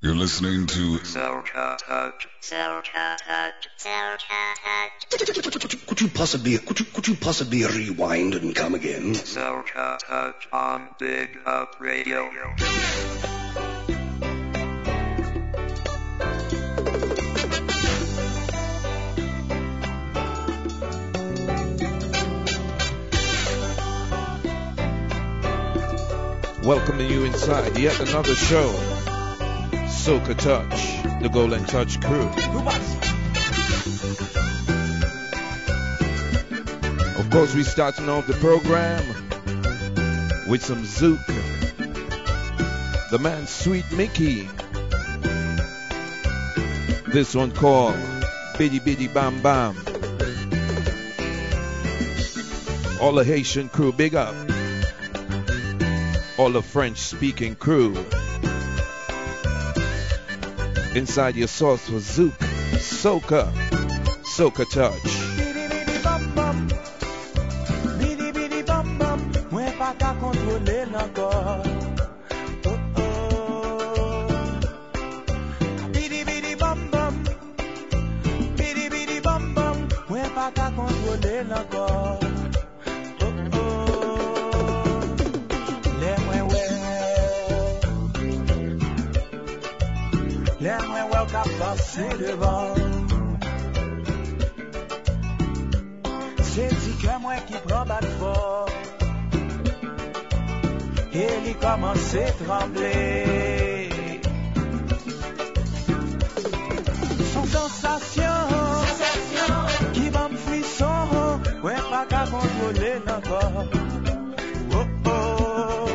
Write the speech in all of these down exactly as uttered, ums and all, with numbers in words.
You're listening to Soca Touch. Soca Touch. Soca Touch. Could you possibly, could you, could you possibly rewind and come again? Soca Touch on Big Up Radio. Welcoming you inside yet another show, Soca Touch, the Golden Touch crew. Of course, we're starting off the program with some Zouk, the man Sweet Mickey. This one called Biddy Biddy Bam Bam. All the Haitian crew, big up. All the French-speaking crew. Inside your sauce for Zouk, Soca, Soca Touch. Bidi bidi bam bam, bidi bidi bam bam, mwen pa ka kontrole l'ankor. Oh oh. Bidi bidi bam bam, bidi bidi bam bam, mwen pa ka kontrole l'ankor. Ka pase devan, se di ke mwen ki pran bat for, e li komanse tremble. Son sensasyon, ki ban frisson, mwen pa ka kontrole l'ankor. Oh oh.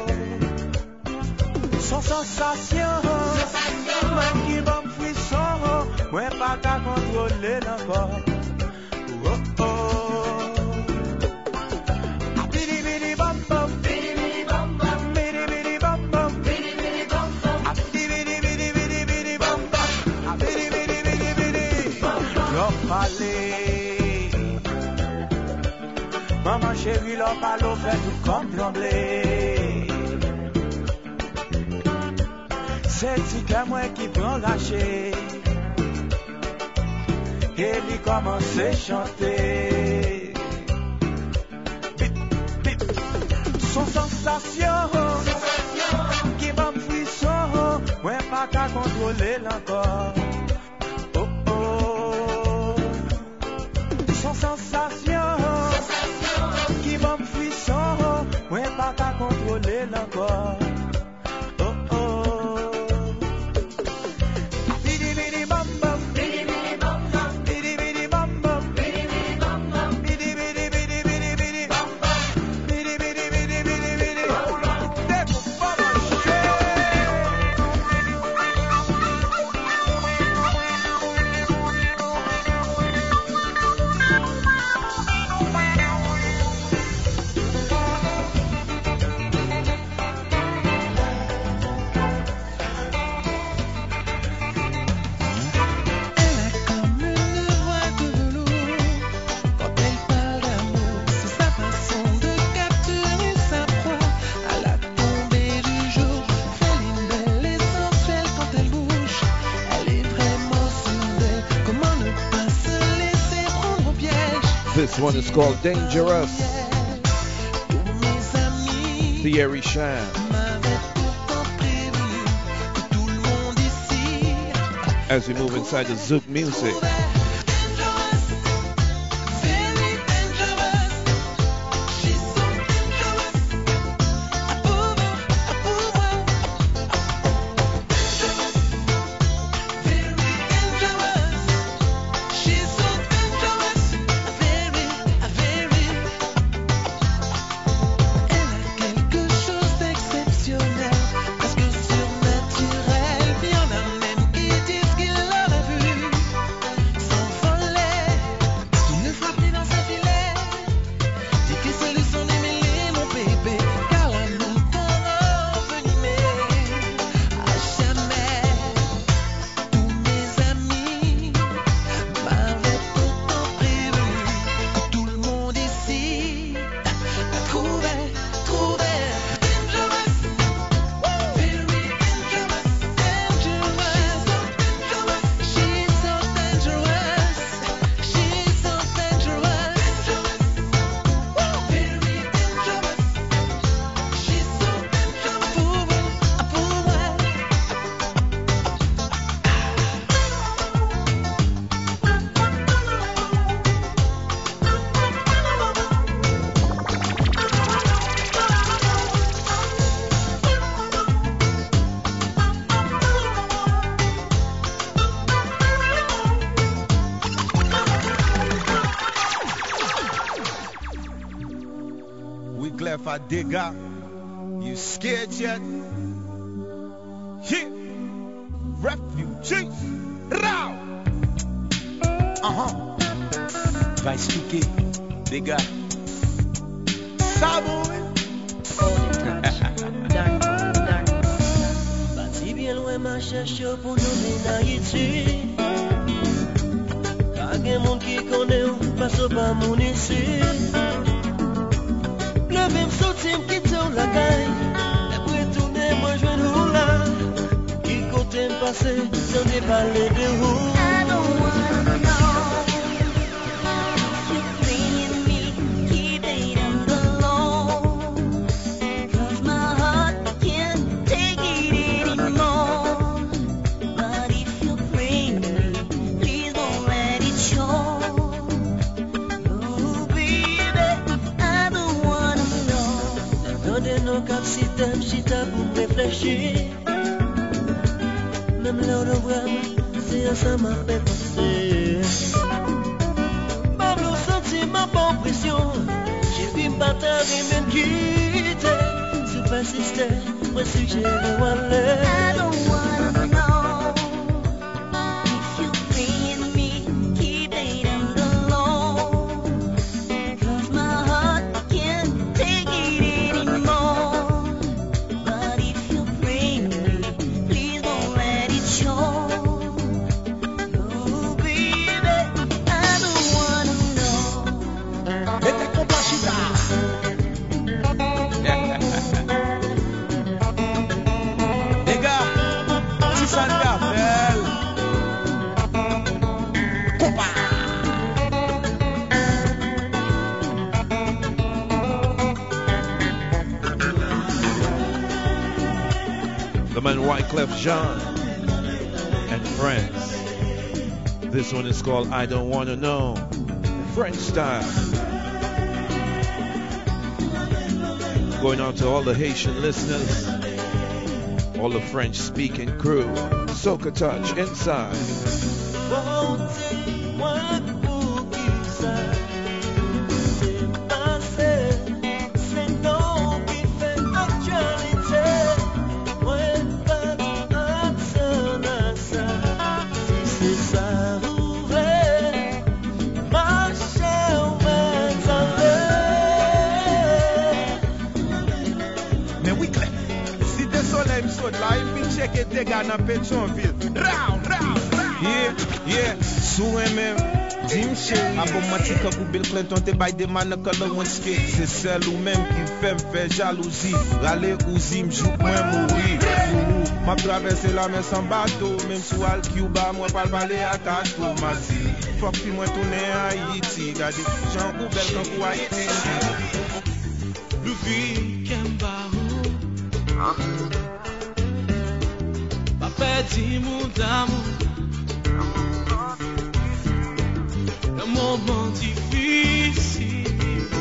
Son sensasyon, mwen ki ban mwen pa ka kontrole l'ankor. Oh oh. Bidi bidi bam bam, bidi bidi bam bam, bidi bidi bam bam, bidi bidi bam bam, bidi bidi bidi bidi bam bam, bidi bidi bidi bidi bam bam. L'on parle, maman chérie, l'on parle, fait tout comme trembler. C'est si que moi qui prends lâcher. Et il commence à chanter. Bip, bip. Son sensation, qui va me frisson, ouais, pas qu'à contrôler l'encore. Oh oh. Son sensation, qui va me frisson, ouais, pas qu'à contrôler l'encore. This one is called Dangerous. Thierry Sham. As we move inside the Zouk music. Surnaturel, bien la même qui disent qu'il l'a vu. Papa Dega. You scared yet? Yeah. Refugees. Row. Uh-huh. Va expliquer, Dega. Ça, boy. Bati bien loin ma cherche pour nous ménailler. Kage moun qui connaît ou passe pas mon ici. Le même sorti m'quitte la caille. Après tourner moi je nous là. Qui côté m'passe, j'en ai parlé de vous. I don't wanna know. Cap si t'aimes, si t'as pour réfléchir. Même l'hologramme, c'est à ça m'a fait penser. Pas le sentiment, pas pression. J'ai vu m'battre et même quitter. Si persister, moi suggère où aller. I don't wanna know. Wyclef Jean and friends. This one is called I Don't Wanna Know, French style. Going out to all the Haitian listeners, all the French speaking crew. Soca Touch inside. Dega na Pétionville. Round, round, round. Yeah, yeah. Sou même. Dim chéri. Abomatika pour Bill Clinton te bay de man que le one skate. C'est celle ou même qui fait me faire jalousie. Rale ou zim joue moi mourir. M'a traversé la mer sans bateau. Même sous Al Cuba, moi pas parler à Tato. Ma si. Fuck puis moi tourner à Haïti. Gade, Jean ou bel quand ou Haïti. Louis Kembaou. Petit mon amour, un moment difficile,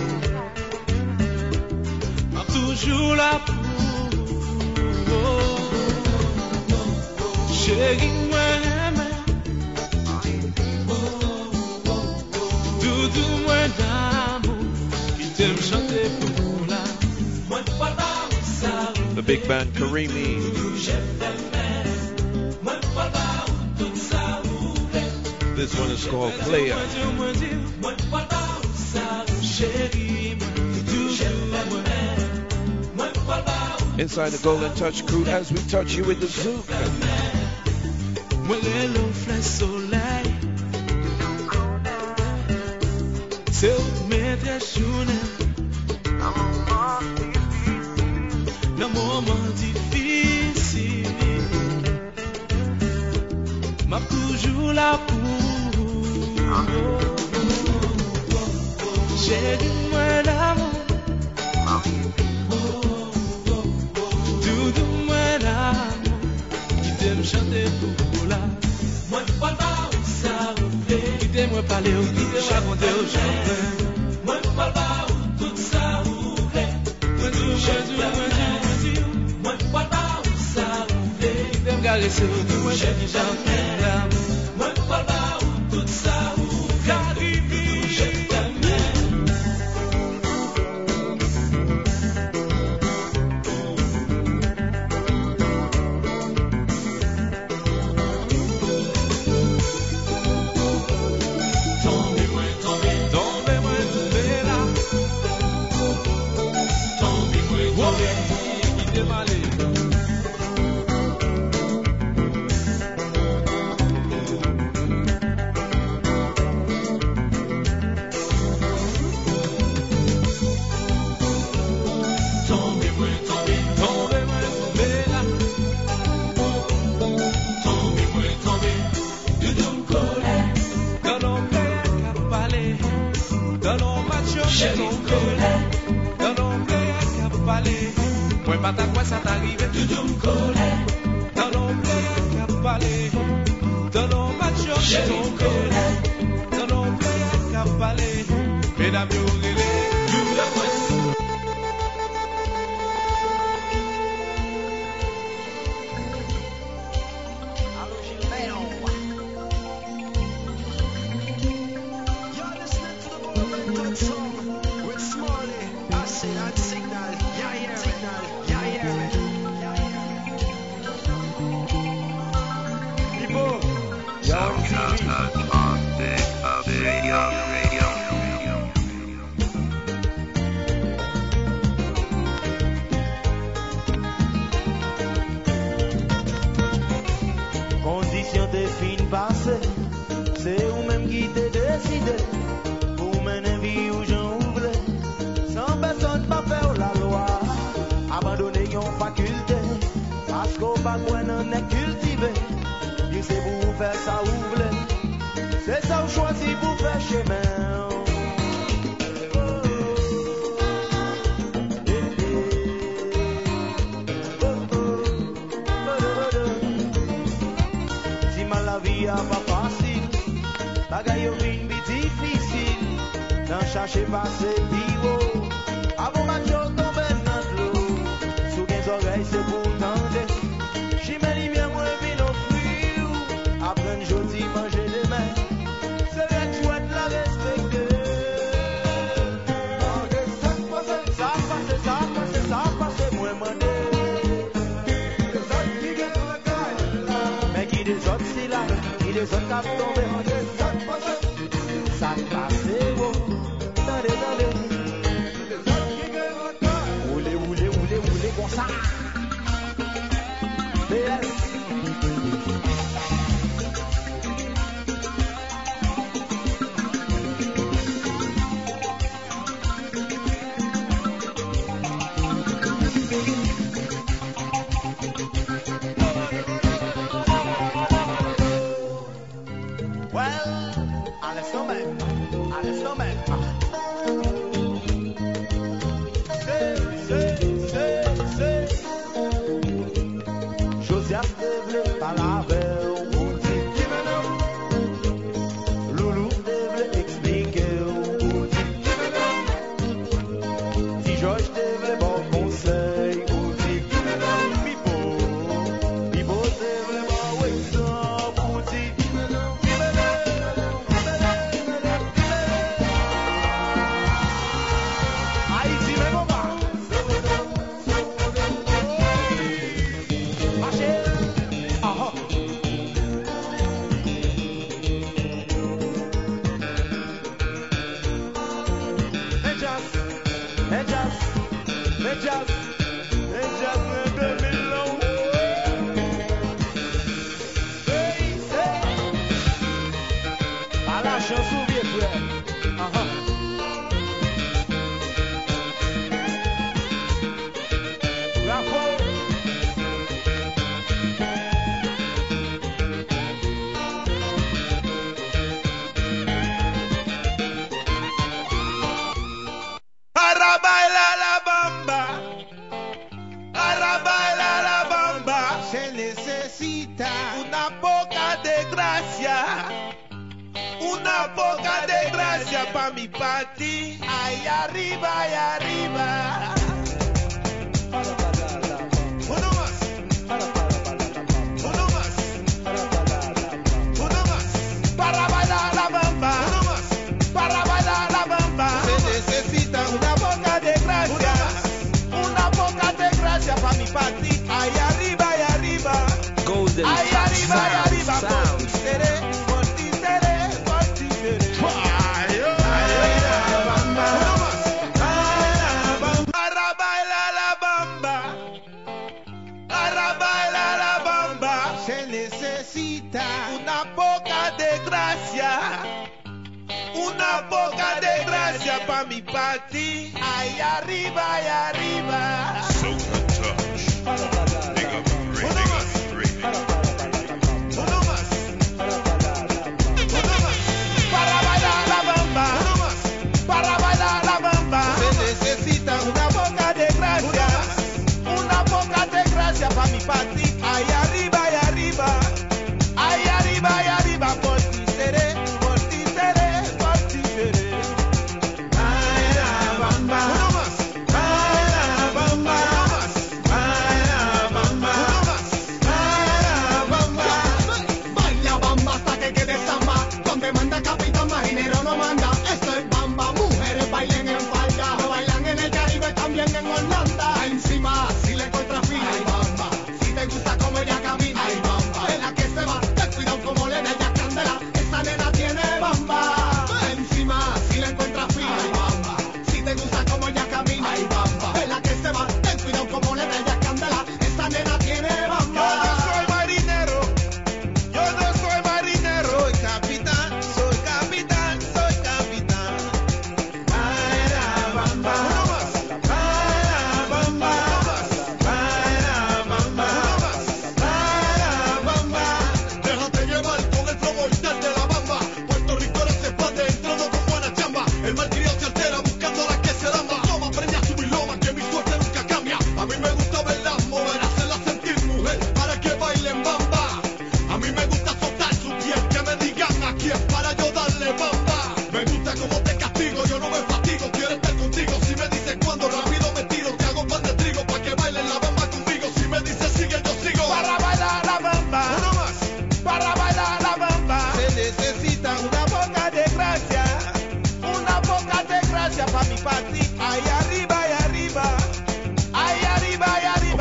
m'a toujours là pour chérie moi l'aime, doudou moi d'amour, qui t'aime chanter pour la, moi pas ça. The big band Karimi. This one is called Player. Inside the Golden Touch crew as we touch you with the zouk. M'a toujours là pour j'ai du moins d'amour tout moins d'amour qui t'aime chanter pour là moi pas pas ça fait qui t'aime parler ou qui t'aime raconter aux gens moi pas pas tout ça fait moi tout Jésus moi pas pas ça fait qui t'aime caresser moi j'ai déjà moi pas pas tout ça Dans l'ombre qu'a parlé, dans l'ombre qui tombé, dans l'ombre qu'a parlé, mesdames et Condition de fin passé, c'est vous-même qui t'es décidé pour mener vie où j'en ouvre, sans personne pas faire la loi, abandonner yon faculté, parce qu'on pas quoi n'en est cultivé, et c'est pour vous faire ça ouvre, c'est ça vous choisit pour faire chemin. Pas facile, bagaille au vin bi difficile, n'en cherchez pas c'est pivot, avant ma chose tombe dans l'eau, sous mes oreilles c'est pour tendre, j'y mets les miens moins vin au fruit, après une jolie manger des mains, c'est vrai que chouette la respecter. Ça passe, ça passe, ça passe, ça passe, moi mandé. Mais qui des autres c'est là? Les autres cap tombé, ça passe beau, attendez, attendez. Roulez, roulez, roulez, roulez comme ça. P S.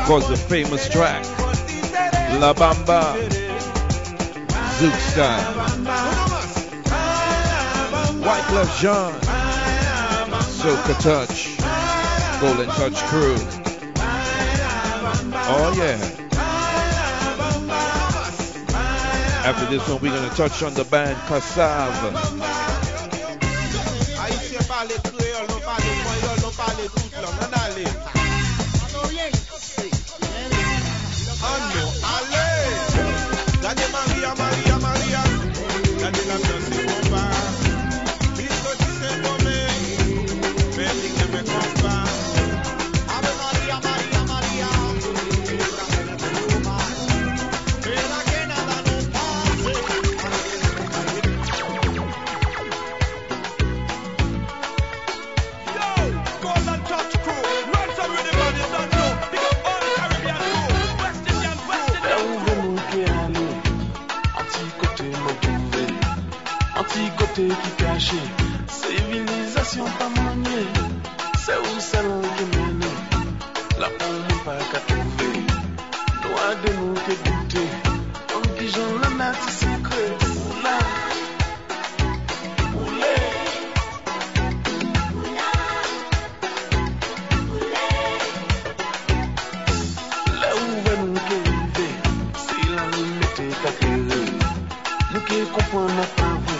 course, the famous track, La Bamba, Zouk style. White Love Jean, Soca Touch, Golden Touch Crew. Oh yeah. After this one, we're gonna touch on the band Kassav. Civilisation pas maniée, c'est où c'est l'on qui mène. La pomme pas qu'à trouver, doit de nous que goûter. En qui j'en le mets secret, oula, oulé, là où va nous que river, si la nous mettait qu'à créer, nous qui comprenons pas vrai.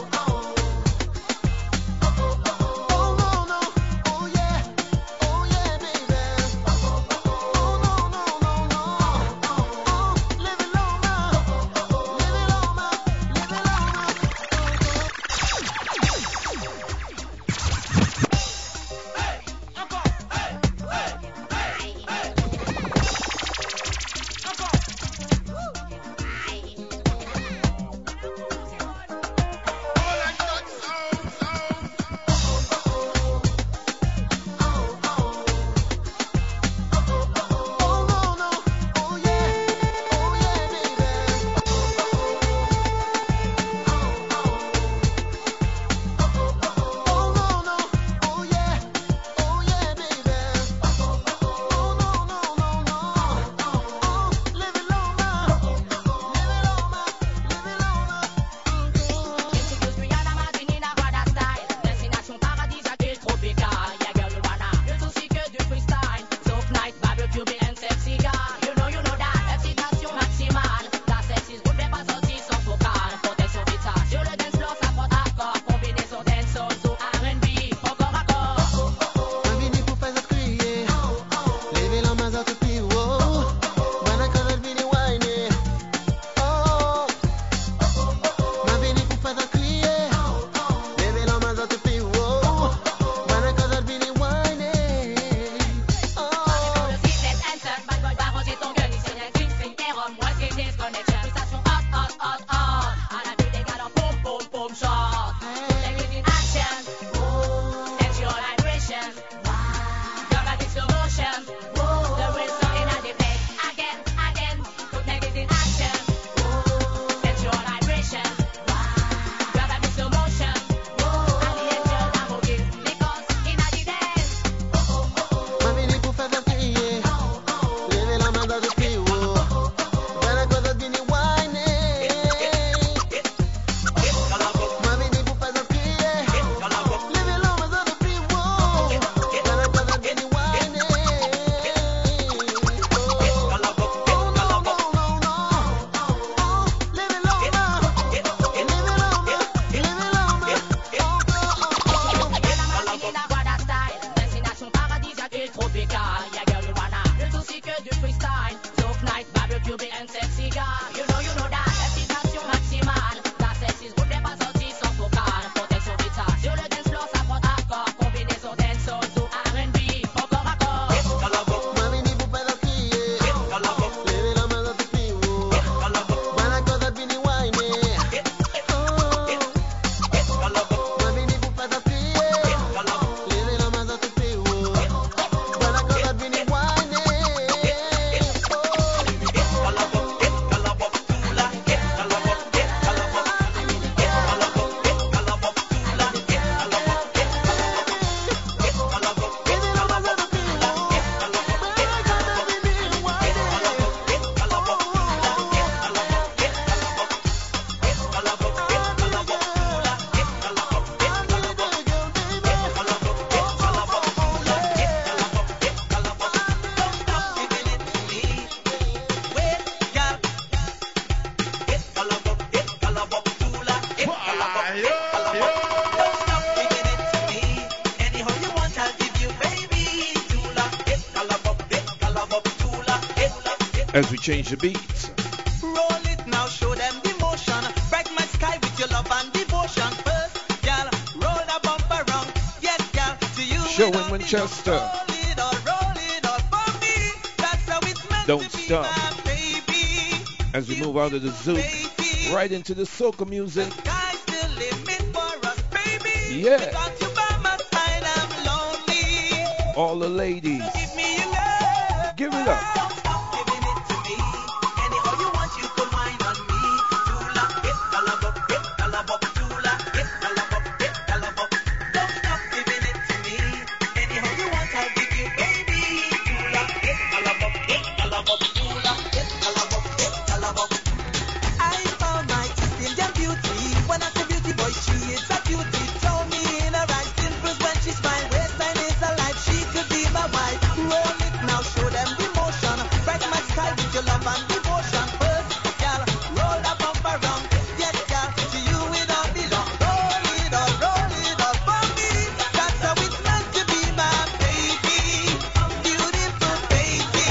Oh, no, no. Oh, yeah. Oh, yeah. As we change the beat. Roll it now, show them the motion. Bright my sky with your love and devotion. First, girl, roll the bumper round. Yes, girl, to you. Show in Winchester. Roll it all, roll it all for me. That's how it's meant Don't to stop. be, my baby. As we move out of the zoo, right into the soca music. Sky's the limit for us, baby. Yeah. Without you by my side, I'm lonely. All the ladies, Give me your love. give it up. Don't stop giving it to me. Anyhow you want, you can whine on me. Tula, hit, calabop, hit, calabop, tula, hit, calabop, hit, calabop. Don't stop giving it to me. Anyhow you want, I'll give you, baby. Tula, hit, calabop, hit, calabop, tula, hit, calabop, hit, calabop. I found my East Indian beauty. When I say beauty boy, she is a beauty. Throw me in her eyes, dimples when she smile. Waistline is alive, she could be my wife. Roll it now, show them the motion. Bright my sky with your love and devotion. First, girl, roll the bumper round. Yes, girl, to you it all belong. Roll it all, roll it all for me. That's how it's meant to be, my baby. Beautiful baby.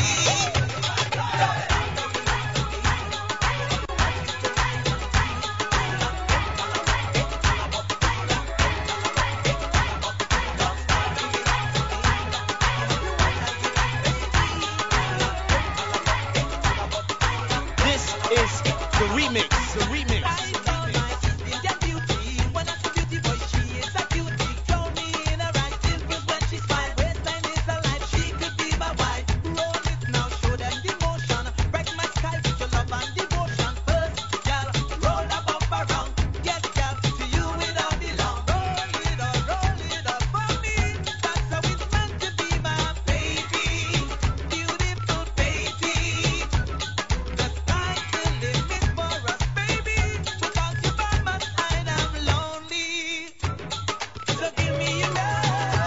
This is the remix. The remix. I found my Indian beauty. When I say beauty boy, she is a beauty. Throw me in her eyes, dimples when she smile. Waistline is alive, she could be my wife. Roll it now, show them the motion. Bright my sky with your love and devotion. First, girl, roll the bumper round. Yes, girl, to you it all belong. Roll it all, roll it all for me. That's how it's meant to be, my baby. Beautiful baby. The sky's the limit for us, baby. Without you by my side, I'm lonely. So give me your love.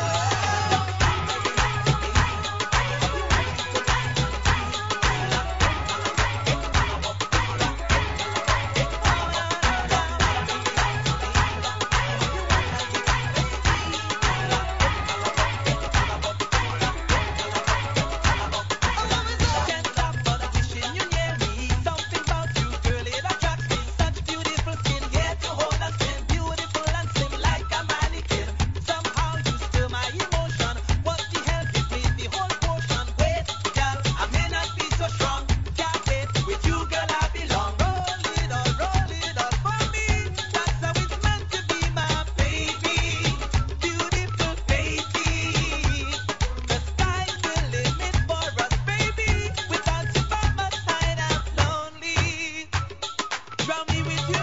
Can't stop but wishing you near me. Something about you, girl, it attracts me. Such beautiful skin, yeah, to hold and spin. Beautiful and slim like a mannequin. Somehow you stir my emotion. What the hell gives me the whole potion? Wait, girl, I may not be so strong. Can't wait, with you, girl, I belong. Roll it all, roll it all for me. That's how it's meant to be, my baby. Beautiful baby. The sky's the limit for us, baby. Without you by my side, I'm lonely. Drown me with your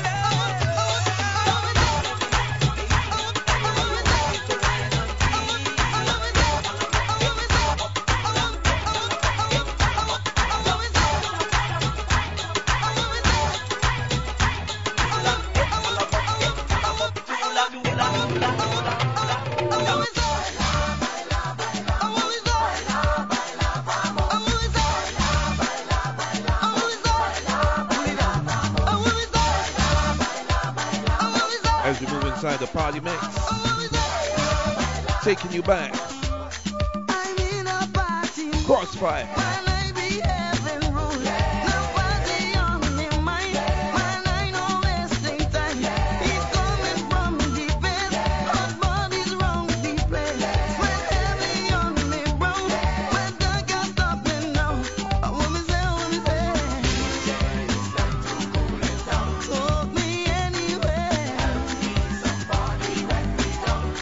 As we move inside the party mix, taking you back. Crossfire.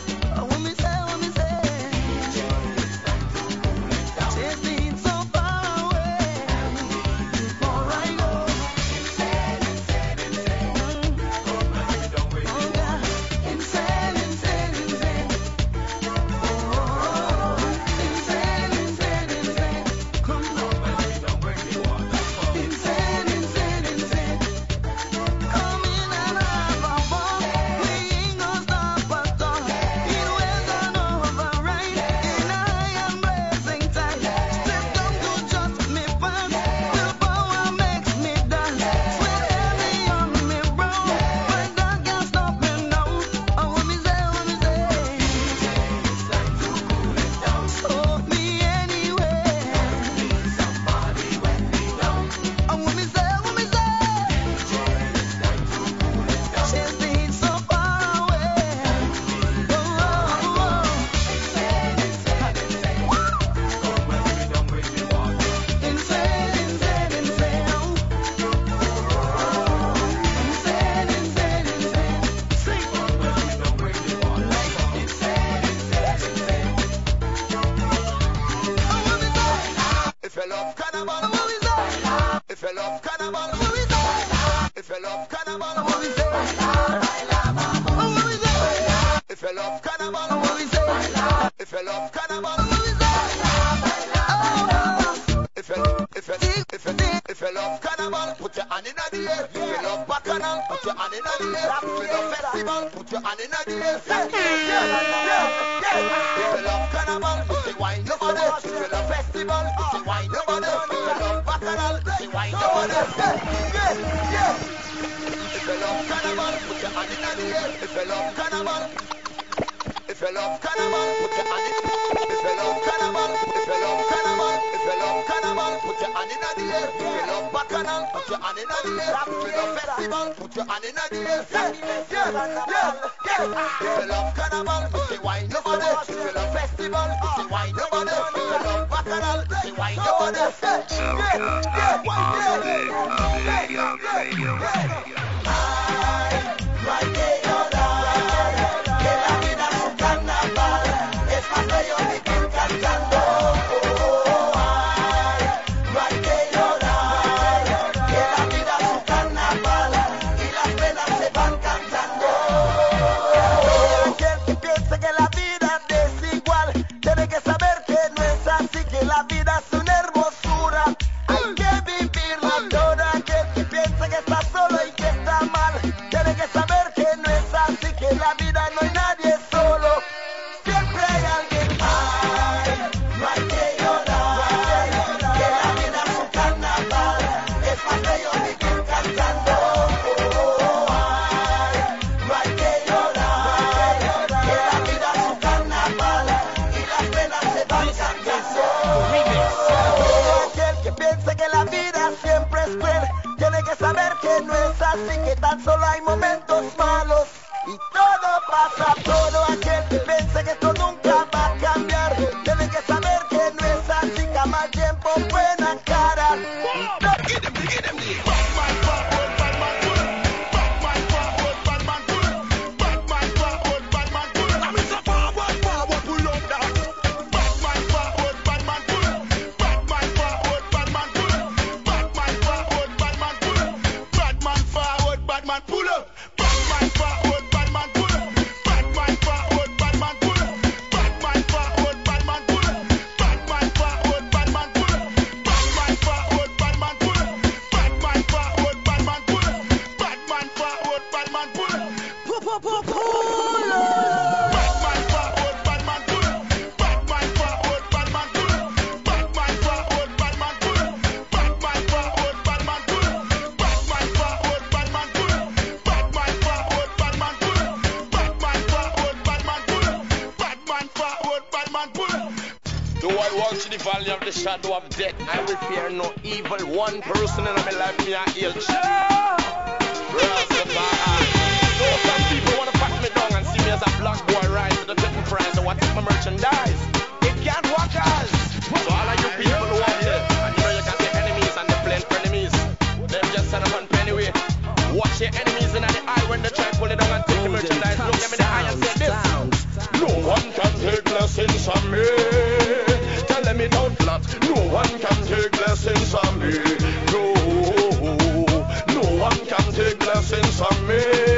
Chasing so far carnival, what we say? If you love carnival, what we say? What we say? If you love carnival, what we say? If you love carnival, what we say? If you if you if you if you love carnival, put your hand in the air. If you love bacchanal, put your hand in the air. If you love festival, put your hand in the air. If you love carnival, put your wine over there. If you love festival, put your wine over there. If you love bacchanal, put your wine over there. If you love carnival, put your hand in the air. If you love carnival, if you love carnival, put your hand in. If you love carnival, if you love carnival, if you love carnival, put your hand in the air. If you love bacchanal, put your hand in the air. If you love festival, put your hand in the air. If you love carnival, put your wine over there. If you love festival, put your wine over there. If you love bacchanal, put your wine over there. Right there. La vida es una hermosura, hay que vivirla toda. Aquel que piensa que está solo y que está mal, tiene que saber que no es así, que en la vida no hay nadie solo, siempre hay alguien más. No hay que llorar, que la vida es un carnaval, es más bello vivir cantando. No hay que llorar, que la vida es un carnaval y las penas se van cantando. Aquel que piense que la vida siempre es cruel, tiene que saber que no es así, que tan solo hay momentos malos y todo pasa. Todo aquel que piense que esto nunca va a cambiar, tiene que saber que no es así, que más tiempo buena cara. Valley of the shadow of death, I will fear no evil. One person in my life, me I heal. Rastafari. So some people wanna pack me down and see me as a black boy rise to the certain price of what is my merchandise. It can't work us. So all of you people who want it, and you know you got the enemies and the plain enemies. Them just set up on penny way. Watch your enemies in the eye when they try to pull it down and take the merchandise. Look them in the eye and say this. No one can take lessons from me. Tell me don't flat. No one can take lessons from me. No, no one can take lessons from me.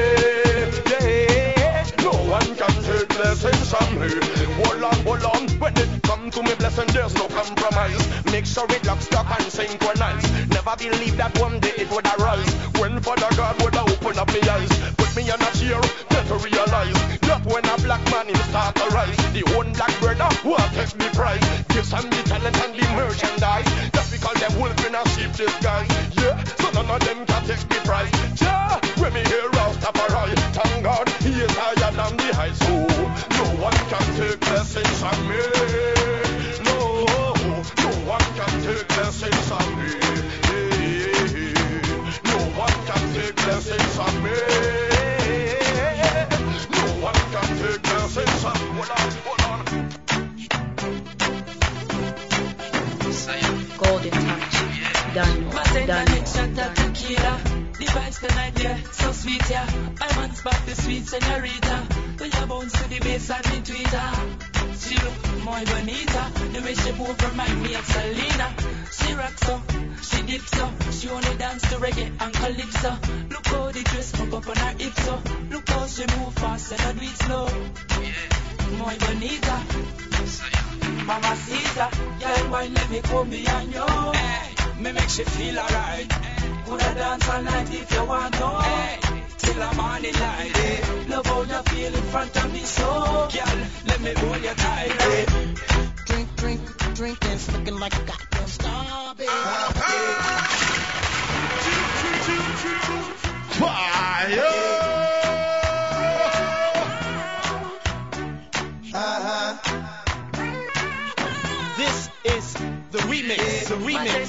Yeah, no one can take lessons from me. Hold on, hold on. When it come to me blessing, there's no compromise. Make sure it lock, stock and synchronize. Never believe that one day it would arise. When Father God would open up my eyes, put me on a chair, then to realize that when a black man in start to rise, the one black brother will take the prize. Give some the talent and the merchandise. That's because them wolf in a sheep disguise. Yeah, so none of them can take the prize. Yeah, when me hear Rastafari, thank God he is higher than the high school. No one can take lessons from me. No, no one can take lessons from me. No one can take lessons from me. No one can take lessons from me. Hold on, hold on. Golden touch, done, done, done. dance the night, yeah, so sweet, yeah. I want back the sweet señorita. When you bounce to the bass and the tweeter. She look muy bonita. The way she move remind me of Selena. She rocks up, she dips up. She only dance to reggae and calypso. Look how the dress up up on her hips up. Look how she move fast and I do it slow. Yeah. Muy bonita. Mamacita. Girl, why let me come behind you? Hey, me make she feel alright. Coulda dance all night if you want to. Hey, till the morning light. Hey, love how you feel in front of me, so girl, let me hold you tight. Hey. Drink, drink, drink, and looking like a goddamn star, baby. Fire! Uh-huh. This is the remix, the remix.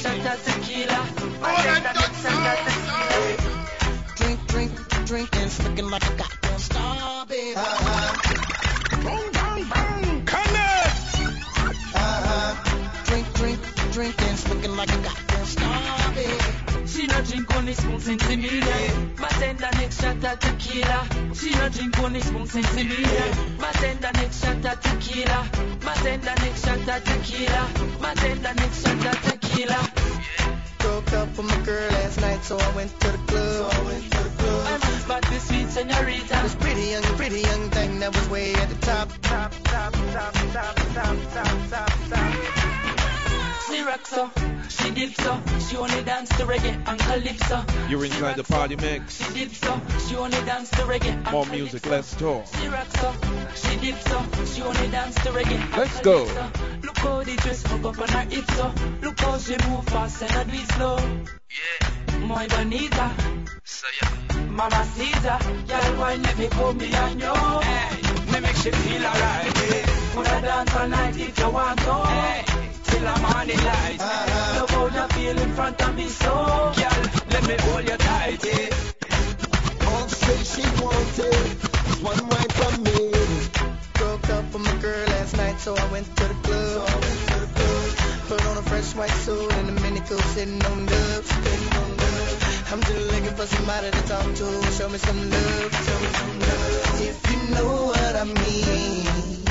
Drink, drink, drink, and looking like a goddamn star, baby. Uh-huh. Boom, boom, boom, connect! Uh-huh. Drink, drink, drink, and looking like a goddamn star, baby. She no drink only spoon centimillion. Ma send the next shot at tequila. She no drink only spoon centimillion. Ma send the next shot at tequila. Ma send the next shot at tequila. Ma send the next shot at tequila. Broke up with my girl last night, so I went to the club. So I went to the club. I must back the sweet señorita. This pretty young, pretty young thing that was way at the top. Top, top, top, top, top, top, top, top. She rocks up, she dips up. She only dance to reggae and calypso. You're inside the party mix. She dips up, she only dance to reggae and More calypso. music, less talk. She rocks up, she dips up. She only dance to reggae and Let's go. calypso. Look how the dress hook up on her hips up. Look how she move fast and I do it slow. Yeah, muy bonita. So yeah. Mamacita, girl, why let me come behind you? Hey, me make she feel alright. Hey, coulda dance all night if you want to. Hey, till the morning light. Uh-huh. Love how you feel in front of me, so girl, let me hold you tight. Hey. All say she wanted one wine from me. Broke up with my girl last night, so I went to the club. So I went to the club. Put on a fresh white suit and a mini coat, sitting on dubs, sitting on dubs. I'm just looking for somebody to talk to. Show me some love, show me some love. If you know what I mean.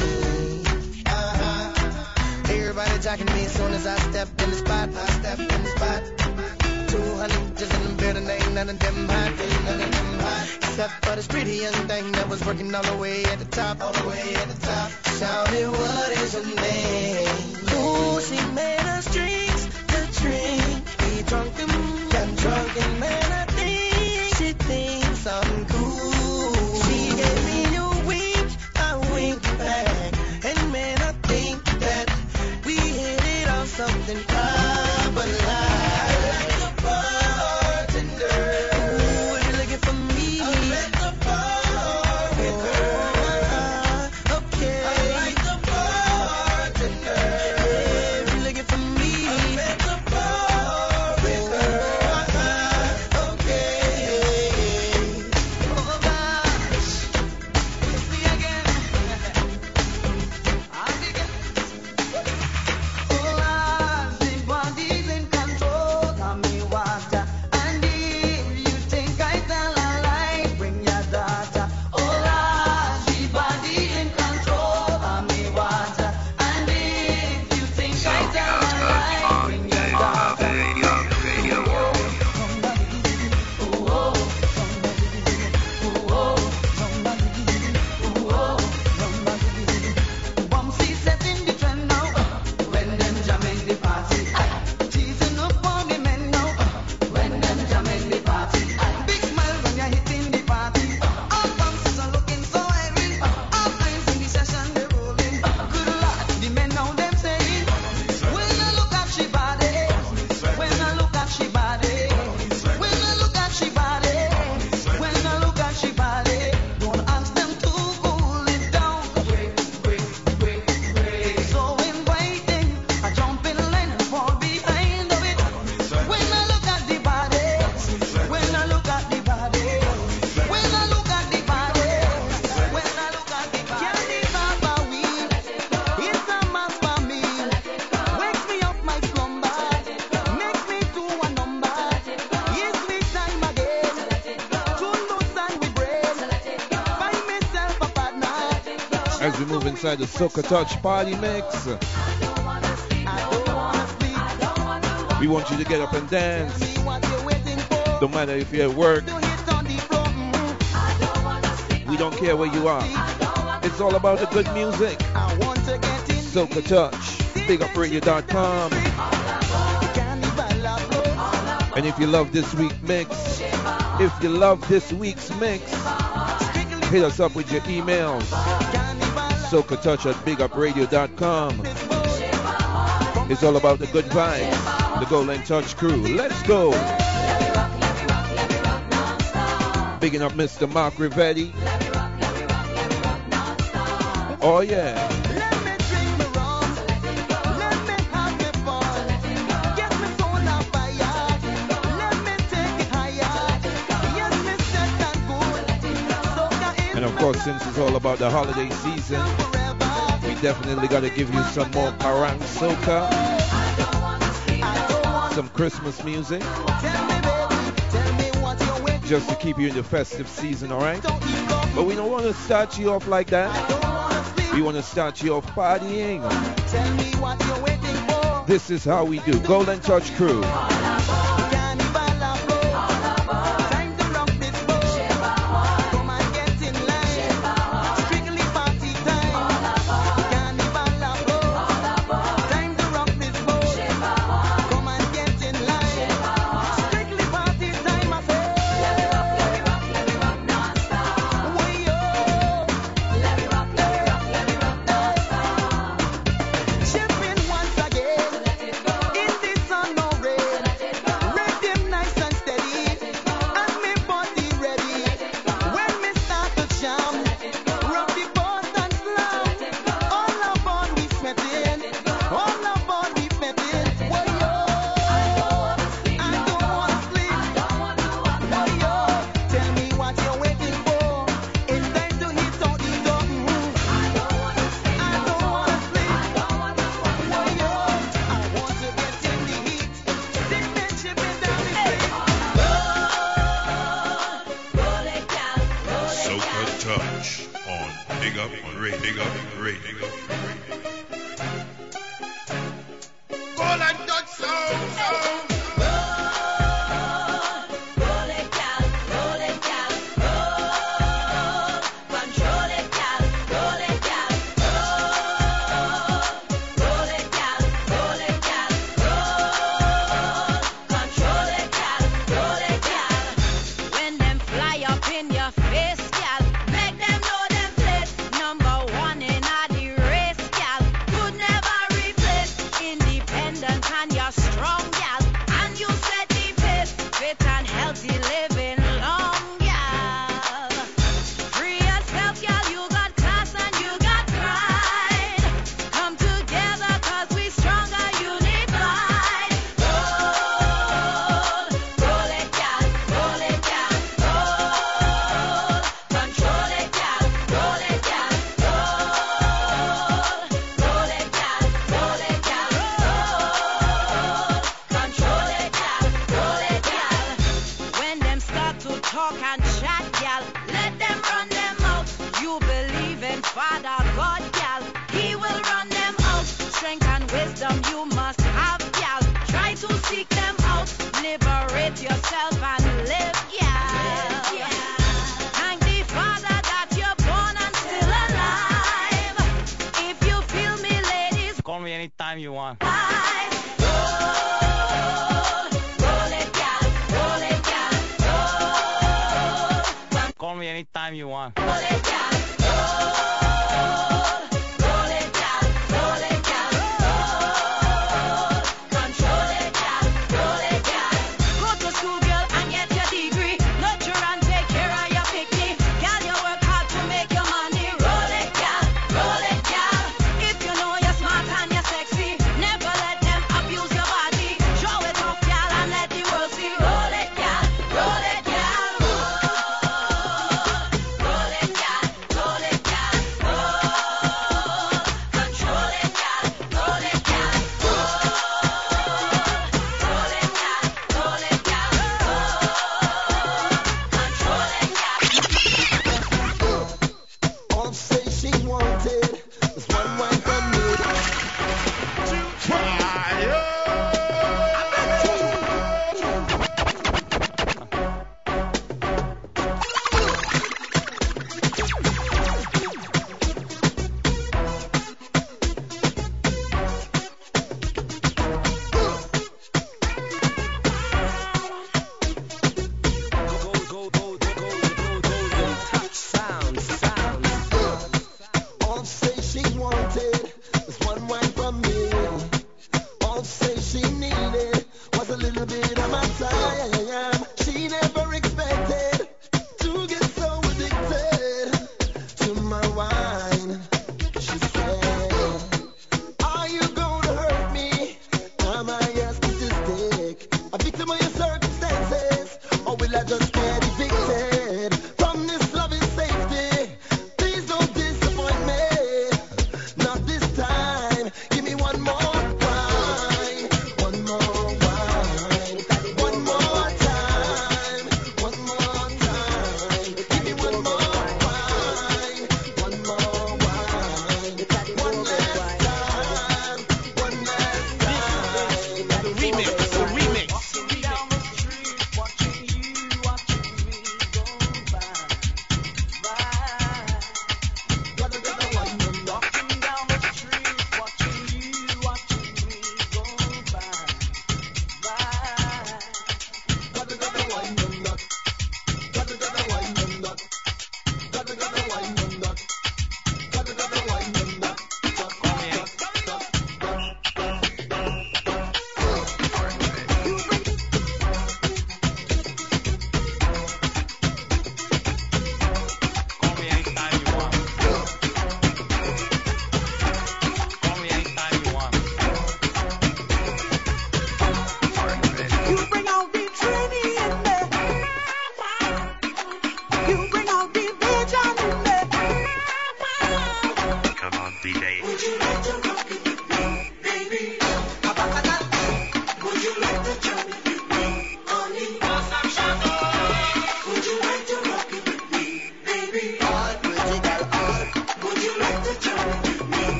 Uh-huh. Everybody jocking me as soon as I step in the spot. I step in the spot. two hundred just in the building, ain't none of them hot, ain't none of them hot. Except for this pretty young thing that was working all the way at the top, all the way at the top. Shouted, what is her name? Ooh, she made us drinks to drink. We drunk and got drunk and man, I think she thinks I'm cool. She gave me a wink, I winked back. And man, I think that we hit it off something proper. move inside the Soca Touch Party Mix. We want you to get up and dance. No matter if you're at work. We don't care where you are. It's all about the good music. Soca Touch, big up radio dot com. And if you love this week's mix, if you love this week's mix, hit us up with your emails. Soca Touch at big up radio dot com. It's all about the good vibes. The Golden Touch crew. Let's go. Bigging up Mister Mark Rivetti. Oh yeah. And of course, since it's all about the holiday season, we definitely got to give you some more Parang Soca, some Christmas music, just to keep you in the festive season, alright? But we don't want to start you off like that. We want to start you off partying. This is how we do. Golden Touch crew.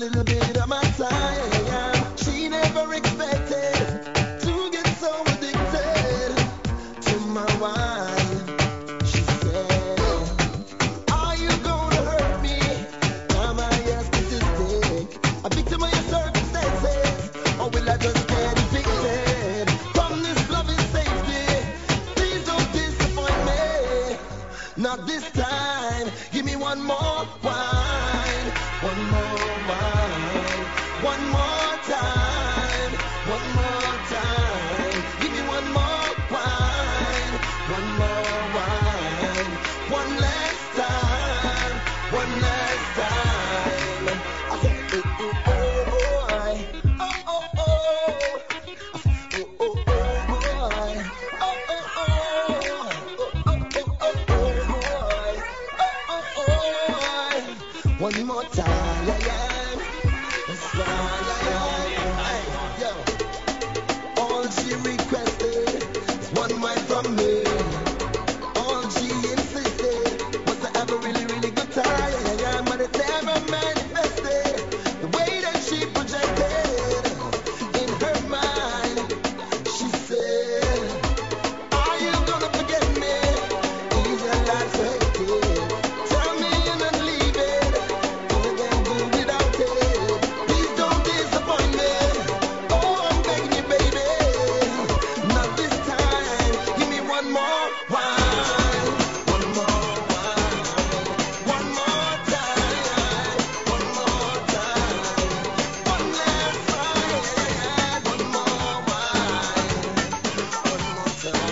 little bit of my time. She never expected to get so addicted to my wine. She said, are you gonna hurt me? Am I a statistic? A victim of your circumstances? Or will I just get evicted from this loving safety? Please don't disappoint me. Not this time. Give me one more wine. One more wine. One more time. One more time. Give me one more wine. One more wine. One last time. One last time. I said, oh, oh, oh, boy. Oh, oh, oh. I said, oh, oh, oh, boy. Oh, oh, oh. Oh, oh, oh, oh, boy. Oh, oh, oh. One more time. Yeah, yeah. That's right. Yeah, yeah. Yo. All she requested is one wine from me. All she insisted was to have a really, really good time. Yeah, yeah. But it never manifested the way that she projected in her mind. She said, are you gonna forget me? Is your life so hectic? Tell me you're not leaving. You can do without it. Please don't disappoint me. Oh, I'm begging you, baby. Not this time. Give me one more wine. One more wine. One more time. One more time. One last time. One more wine. One more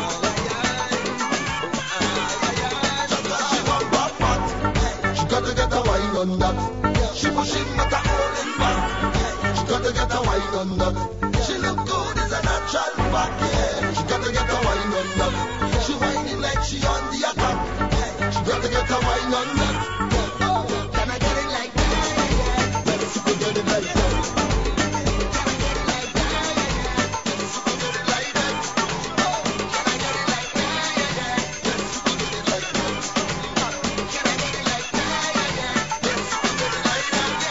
time. Just 'cause she want pop pot, she gotta get a wine on that. She pushing not a hole in back. She gotta get a wine on that. She look good as a natural fact, yeah. She gotta get a wine on that. She whining like she on the attack. She gotta get a wine on that. Oh, can I get it like that? Let's see if we get it like that. Can I get it like that? Let's see if we get it like that. Oh, can I get it like that? Let's see if we get it like that. Can I get it like that? Let's see if we get it like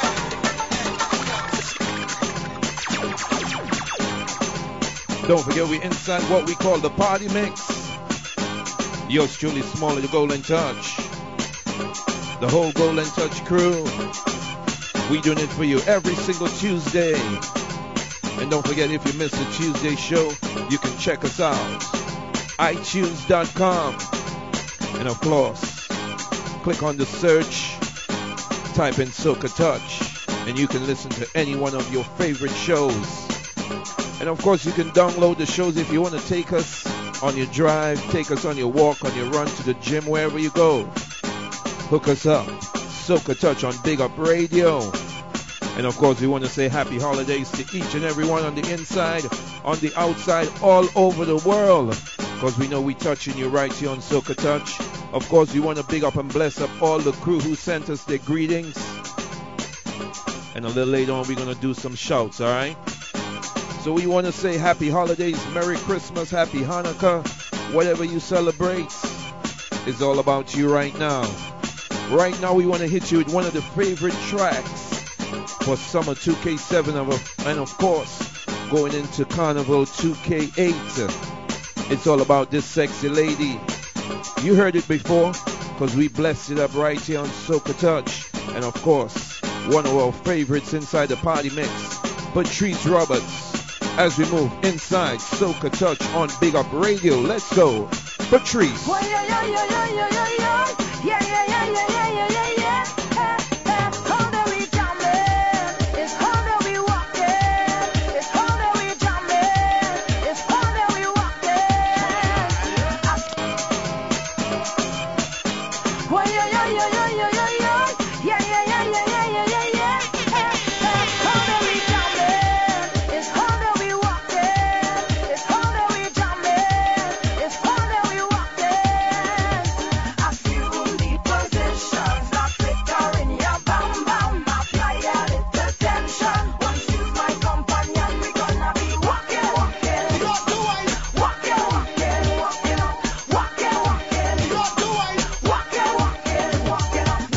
that. Don't forget we inside what we call the party mix. Yours truly, Small, the Golden Touch. The whole Golden Touch crew. We doing it for you every single Tuesday. And don't forget, if you miss the Tuesday show, you can check us out. i tunes dot com. And of course, click on the search, type in Soca Touch, and you can listen to any one of your favorite shows. And of course, you can download the shows if you want to take us on your drive, take us on your walk, on your run to the gym, wherever you go. Hook us up. Soca Touch on Big Up Radio. And of course, we want to say happy holidays to each and everyone on the inside, on the outside, all over the world. Because we know we touching you right here on Soca Touch. Of course, we want to big up and bless up all the crew who sent us their greetings. And a little later on, we're going to do some shouts, all right? So we want to say happy holidays, Merry Christmas, Happy Hanukkah, whatever you celebrate. It's all about you right now. Right now we want to hit you with one of the favorite tracks for summer two K seven and of course going into Carnival two K eight. It's all about this sexy lady. You heard it before because we blessed it up right here on Soca Touch. And of course, one of our favorites inside the party mix, Patrice Roberts. As we move inside Soca Touch on Big Up Radio, let's go, Patrice. Oh, yeah, yeah, yeah, yeah, yeah, yeah, yeah, yeah, yeah, yeah, yeah, yeah, yeah, yeah. How do we jam it? It's how do we walk it? It's how do we jam it? It's how do we walk it? Oh, yeah, yeah, yeah, yeah, yeah, yeah, yeah, yeah, yeah, yeah, yeah, yeah, yeah, yeah. How do we jam it? It's how do we walk it? It's how do we jam it? It's how do we walk it? I feel the positions that flicker in your bam bam. Apply a little tension. Once you's my companion, we gonna be walking, walking. You got the way. Walking, walking, walking up. Walking, walking. You got the way. Walking, walking, walking up.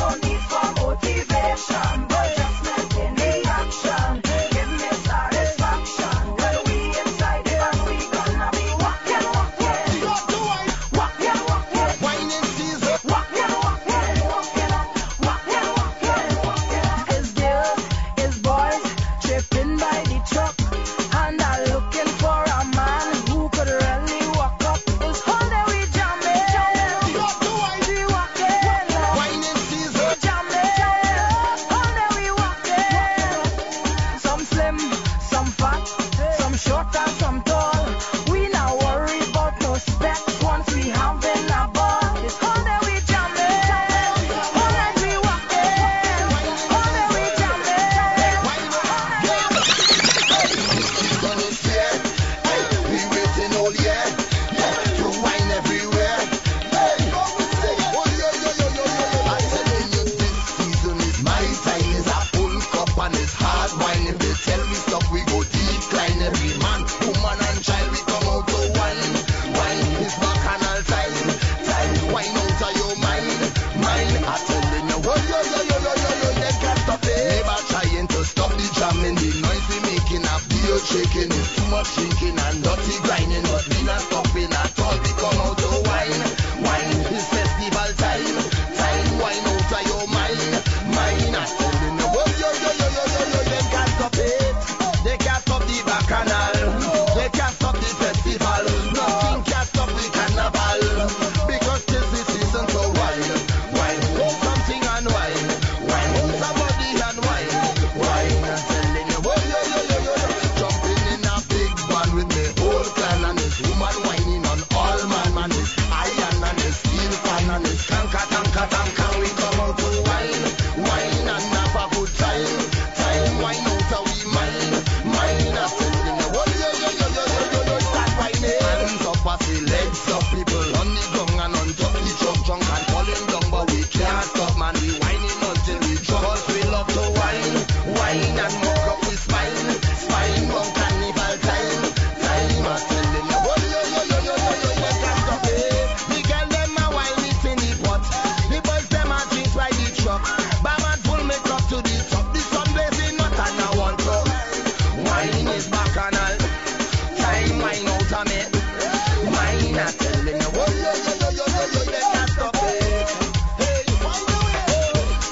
taking is too much drinking and dirty grinding, but we not stopping at all. We come out to wine, wine is festival time, time wine out of your mind, mind not telling you. Oh yo yo yo yo yo yo, they can't stop it, they can't stop the bacchanal, they can't stop the festival, nothing can stop the carnival, because this is season to wine, wine, hold something and wine, wine, hold somebody and wine, wine, I'm telling you. Oh yo yo yo yo yo, jumping in a big band with me whole clan and this woman whining on all man, man, this iron and this steel fan and this tanka tanka tanka. We come out to wine, wine and have a good time, time wine out of we mind, mind I'm telling you. Oh yo yo yo yo yo yo yo, start whining, hands up as the legs up, people on the ground and on top the truck drunk and falling down, but we can't stop, man. We whining until we drunk, 'cause we love to wine, wine and mug up with spine, spine on carnival time, time I'm telling you. Oh yo yo yo yo yo yo, you can't stop it. The girl them a wine it in the pot, the boys them a drink by the truck, bam and pull me up to the top, the sun blazing hot and I want to wine is bacchanal, time wine out of me, wine I'm telling you. Oh yo yo yo yo yo yo, they can't stop it. Hey, find the way. Hey,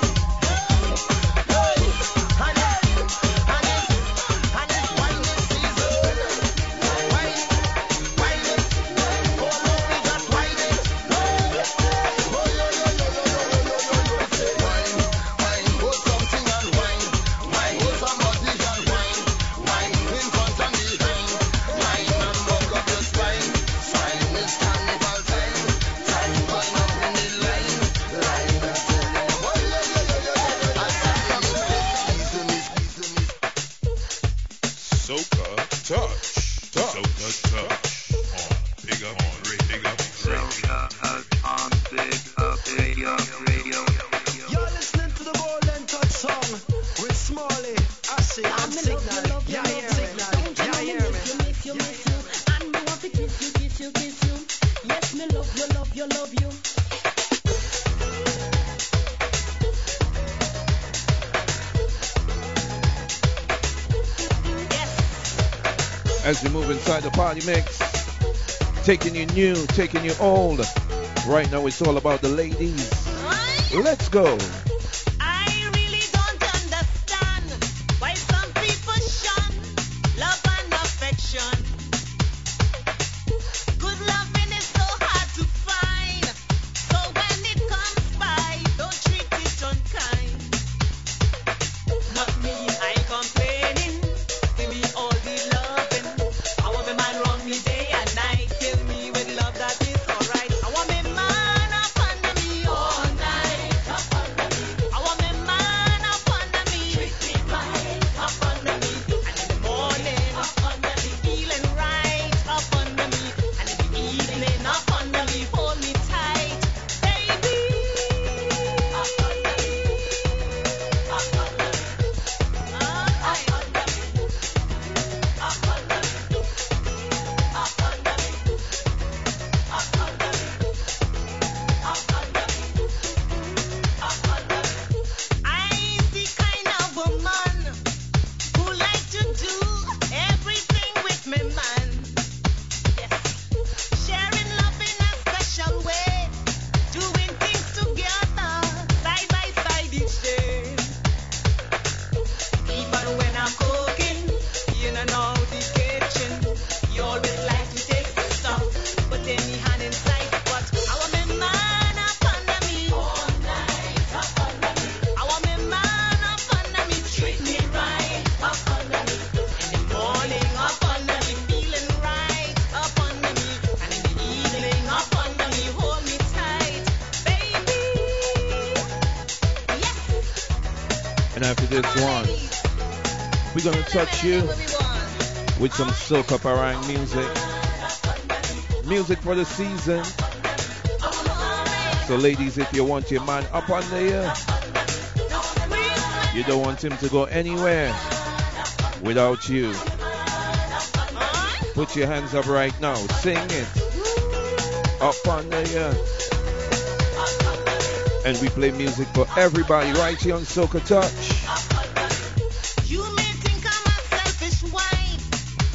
hey, and it's, and it's, and it's wine season. Wine, wine it. Oh no, we just wine it. Oh yo yo yo yo yo yo yo yo yo. Say wine, wine, hold something and wine, wine, hold somebody and wine, wine in front and behind, wine and mug up your spine, spine is carnival time, time join up in the line, line and tell you. Oh yo yo yo yo yo yo. I said come squeezing me, squeezing me. Soca touch, touch, Soca touch on Big Up Radio, Big Up Radio. Soca on Big Up Radio. Radio. You're listening to the Golden Touch song with Smalley, Assy, and Signal. Yeah, hear me. Yeah, hear me. You miss you, miss you, and me want to kiss you, kiss you, kiss you. Yes, me love you, love you, love you. As we move inside the party mix, taking you new, taking you old. Right now it's all about the ladies. Let's go. I really don't understand why some people shun love and affection. Good loving is so hard to find, so when it comes by, don't treat it unkind. Not me, I complaining, give me all the loving. I want my man wrong me day and night, kill me with love that is alright. I want my man up under me all night, up under me. I want my man up under me, treat me right, up under me. And in the morning, up under me, feeling right, up under me. And in the evening, up under me, hold me tight, baby. Up under me, up under me, up under me, up under me, up under me, up under me, up under me, up under me. I'm the kind of woman who like to do everything with me man. Yes, sharing love in a special way, doing things together, side by side each day. Even when I'm cooking, in and out the kitchen, you always like to take the stuff, put any hand inside. But I want my man up under me all night, up under me. I want my man up under me, treat me right, up under me. In the morning, up under me, feeling right, up under me. And in the evening, up under me, hold me tight, baby. Yes, And after this one, we're gonna touch you with some soca parang music. Music for the season. So ladies, if you want your man up under you, you don't want him to go anywhere without you. Put your hands up right now. Sing it. Up under you. And we play music for everybody right here on Soca Touch. you may think I'm a selfish wife,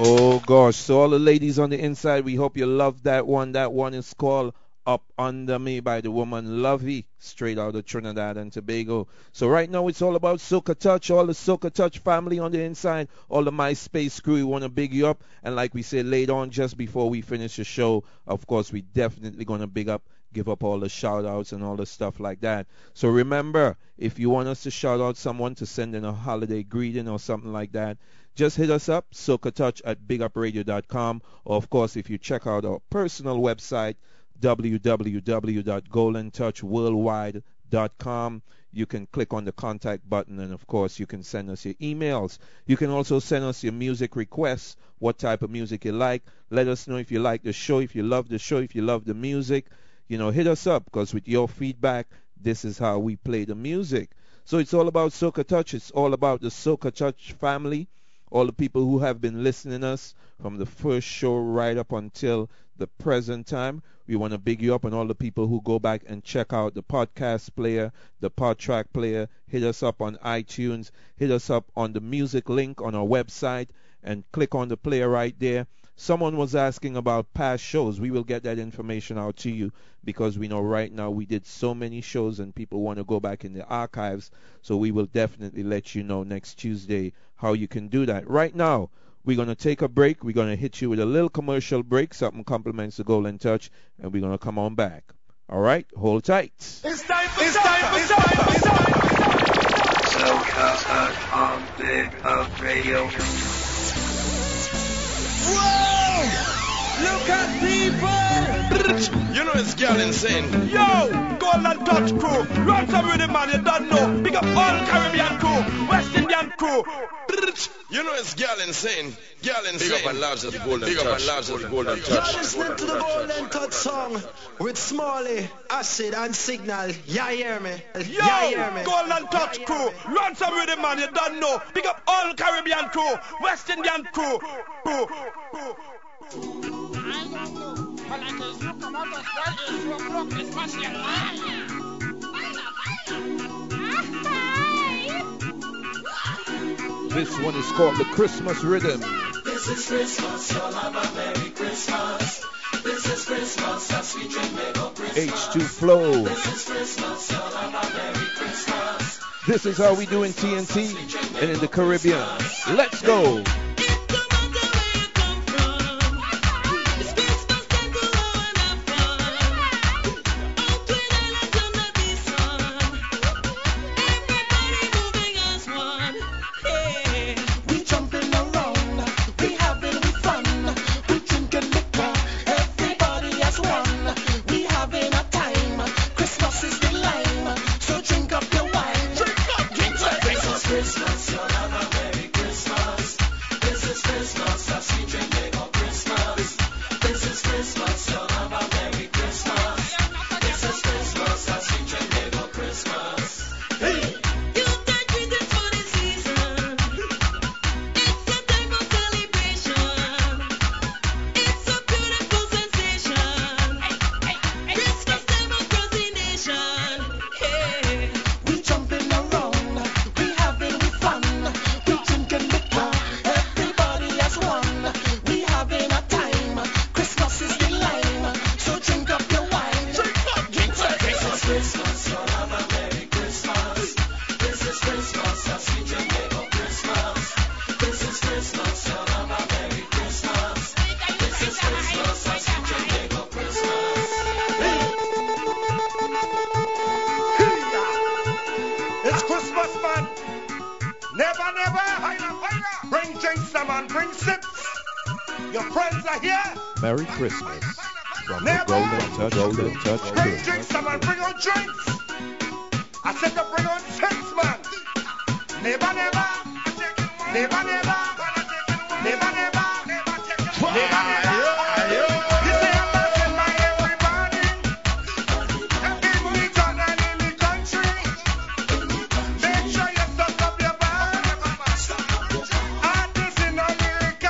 Oh gosh, so all the ladies on the inside, we hope you love that one. That one is called Up Under Me by the woman Lovey, straight out of Trinidad and Tobago. So right now it's all about Soca Touch, all the Soca Touch family on the inside, all the MySpace crew, we want to big you up. And like we said later on, just before we finish the show, of course, we definitely going to big up, give up all the shout outs and all the stuff like that. So remember, if you want us to shout out someone to send in a holiday greeting or something like that, just hit us up, Soca Touch at big up radio dot com. Or of course, if you check out our personal website, w w w dot golden touch worldwide dot com, you can click on the contact button, and of course you can send us your emails. You can also send us your music requests, what type of music you like. Let us know if you like the show, if you love the show, if you love the music. You know, hit us up, because with your feedback, this is how we play the music. So it's all about Soca Touch. It's all about the Soca Touch family, all the people who have been listening to us from the first show right up until the present time. We want to big you up, and all the people who go back and check out the podcast player, the pod track player. Hit us up on iTunes. Hit us up on the music link on our website and click on the player right there. Someone was asking about past shows. We will get that information out to you, because we know right now we did so many shows and people want to go back in the archives. So we will definitely let you know next Tuesday how you can do that. Right now, we're going to take a break. We're going to hit you with a little commercial break, something compliments the Golden Touch, and we're going to come on back. All right? Hold tight. It's time for it's time for time for Soca Touch on Big Up Radio. Whoa! Look at people! You know it's girl insane. Yo! Golden Touch crew! Run some rhythm, man, you don't know. Big up all Caribbean crew, West Indian crew. You know it's girl insane. Girl insane. Big up and loves of the Golden Big Touch. up and loves of the Golden Touch. You're listening to the Golden Touch song with Smalley, Acid and Signal. Yeah, hear me. Yo! Yeah, hear me. Golden Touch crew! Run some rhythm, man, you don't know. Big up all Caribbean crew, West Indian crew. Crew. Crew. I don't know, but like as you come out of that, it's two o'clock, it's past your This one is called the Christmas Rhythm. This is Christmas, y'all have a Merry Christmas. This is Christmas, as we drink maple Christmas. H two Flow. This is Christmas, y'all have a Merry Christmas. This is how we do in T N T and in the Caribbean. Let's go. Merry Christmas from the Golden Touch, Golden Touch crew. Bring drinks, man, bring on drinks. I said to bring on drinks, man. Never, never, never, never, never, never, never, never. You say I'm passing by everybody, in the town and in the country. Make sure you stock up your bag. And this in America.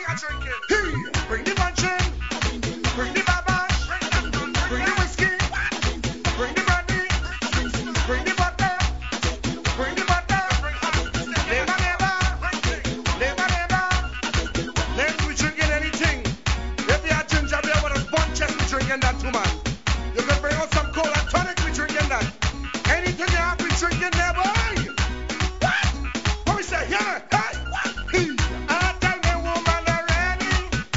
Bring the punch in, bring the babash, bring the whiskey, bring the brandy, bring the butter, bring the butter. Never, never, never, never, drinking there, boy. What? What we say? Yeah, hey. I tell me woman already.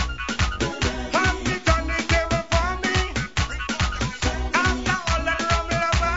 Have it on the table for me. After all that rum lover,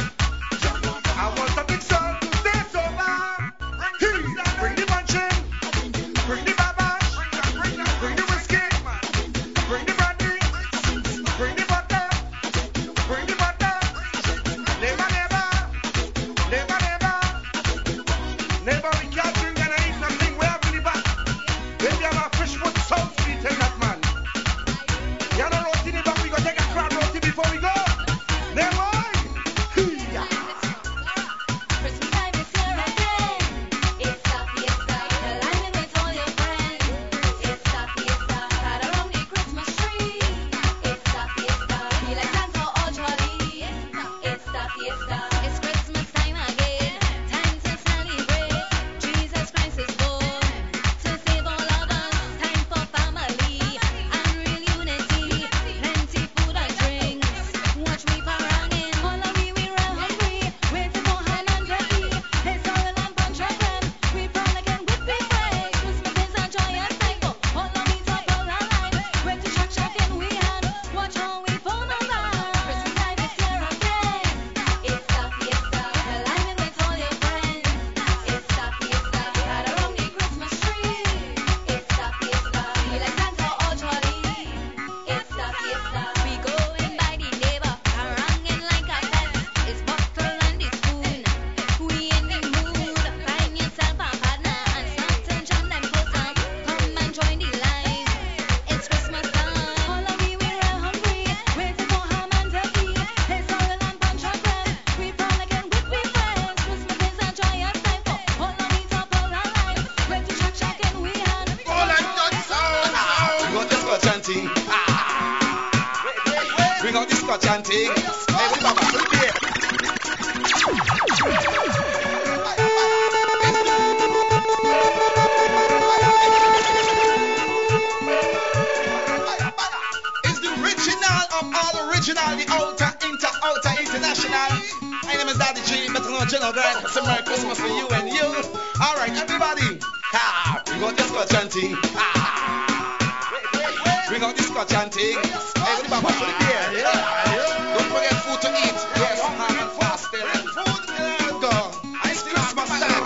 I want a big soul to stay sober. Bring the bunch in. Bring the babash. Bring the whiskey. Bring the brandy. Bring the butter. Bring the butter. Neighbor, neighbor. Neighbor, neighbor. Neighbor, we can't drink and I eat something we have in the back. If you have a fish foot so sweet in that man. You have a roti in the back, we go take a crab roti before we go. Neighbor. Hee-ya. Christmas time is here again. It's a fiesta, aligning with all your friends. It's a fiesta, gather around the Christmas tree. It's a fiesta, feel like Santa or Charlie. It's a fiesta, it's Christmas time again. Time to celebrate. Jesus Christ is born to save all of us. Time for family and real unity. Plenty food and drinks. Watch me paranging. All of we we real hungry. Waiting for hand and turkey. Hey, sorrel and punch and bread. We frolicking with big friends. Christmas is a joyous time for all of we top all our lives. Wait to shack shack in we hand. Watch how we phone on back. Christmas time is here again. It's a fiesta, aligning with all your friends. It's a fiesta, gather around the Christmas tree. It's a fiesta, feel like Santa or Charlie. It's a fiesta, we going by the neighbor, haranguing like a pest. It's bottle and the spoon. We in the mood. Find yourself a partner and start to jam them close up. Come and join the line. It's Christmas time. All of we we real hungry. Waiting for ham and turkey. Hey, sorrel and punch and bread. We frolicking with big friends. Christmas is a joyous time for all of we top all our lives. Wait to shack shack in we hand. All I done sound. Bring out the Scotch and ting. Bring out the Scotch and ting. Hey, what about the beer? It's the original of all original, the outer, inter, outer, international. My name is Daddy G, better known General Grant. It's a Merry Christmas for you and you. All right, everybody. Ha! Bring out the Scotch and ting. Bring out the Scotch and ting. Hey, what about the beer? Don't forget food to eat. Yes, ham and fasting. Food, yeah, go. It's Christmas time.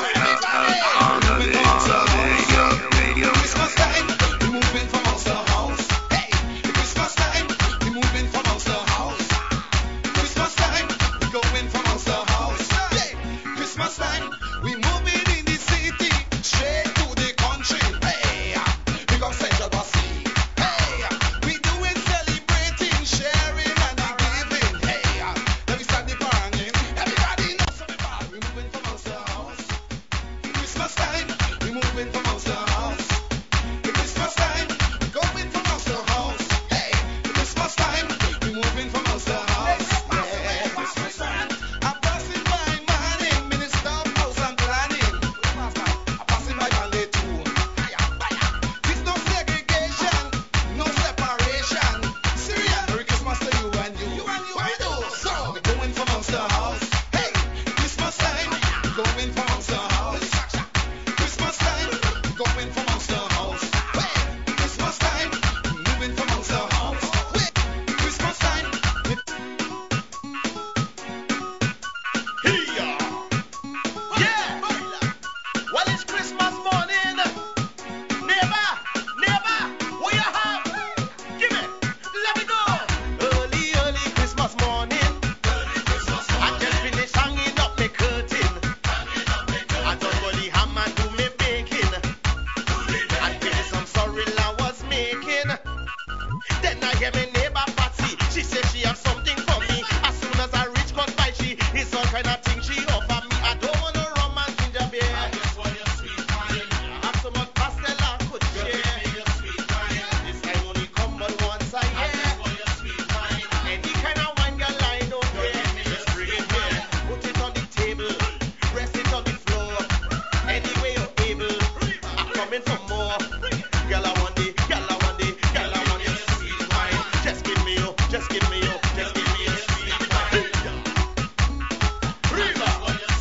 Christmas time, we moving from house to house. Hey, Christmas time, we moving from house to house. Christmas time, we going from house to house. Hey, Christmas time, we moving in the city, straight to the country. Hey, we come Central Bossy. Hey, we doing celebrating, sharing and giving. Hey, let me start the paranging. Everybody knows something bad. We moving from house to house. Christmas time, we moving from house to house. Christmas time, we going from house to house. Hey, Christmas time, we moving from house to house. Yeah, Christmas time. I'm passing by Manning, Minister of House and Planning. I'm passing by Manley too. There's no segregation, no separation. Syria, Merry Christmas to you and you. What we do? So, we going from house to house. Hey, Christmas time, we going from house to house. Christmas time, we going from house to house. Hey, Christmas time, we moving from house to house. Hey, Christmas time, we Here. Yeah. Well, it's Christmas morning. Neighbor, neighbor, what you have? Give me. Let me go. Early, early Christmas morning. I just finished hanging up the curtain. I done go the ham and do me baking. And finish some sorrel I was making. Then I hear my neighbor Patsy. She said she have something for me. As soon as I reach cut by she, it's all kind of thing she offer me. I don't want no rum and ginger beer. I just want your sweet wine. I have so much pastel I could share. This time only come but once a year. I just want your sweet wine. Any kind of wine girl I don't care. Just bring it here. Put it on the table. Rest it on the floor. Any way you're able. I'm coming for more. Girl I want the, girl I want the, girl I want your sweet wine. Just give me your, just give me your, just give me your sweet wine. River.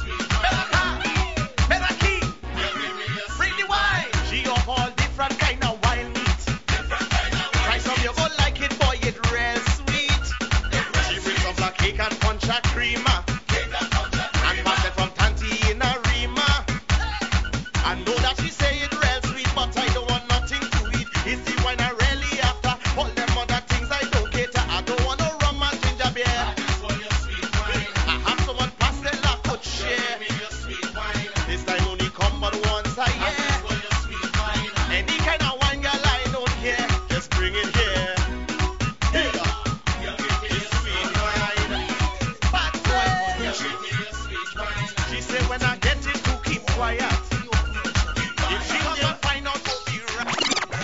when I get it to keep quiet. If she didn't find out to be right.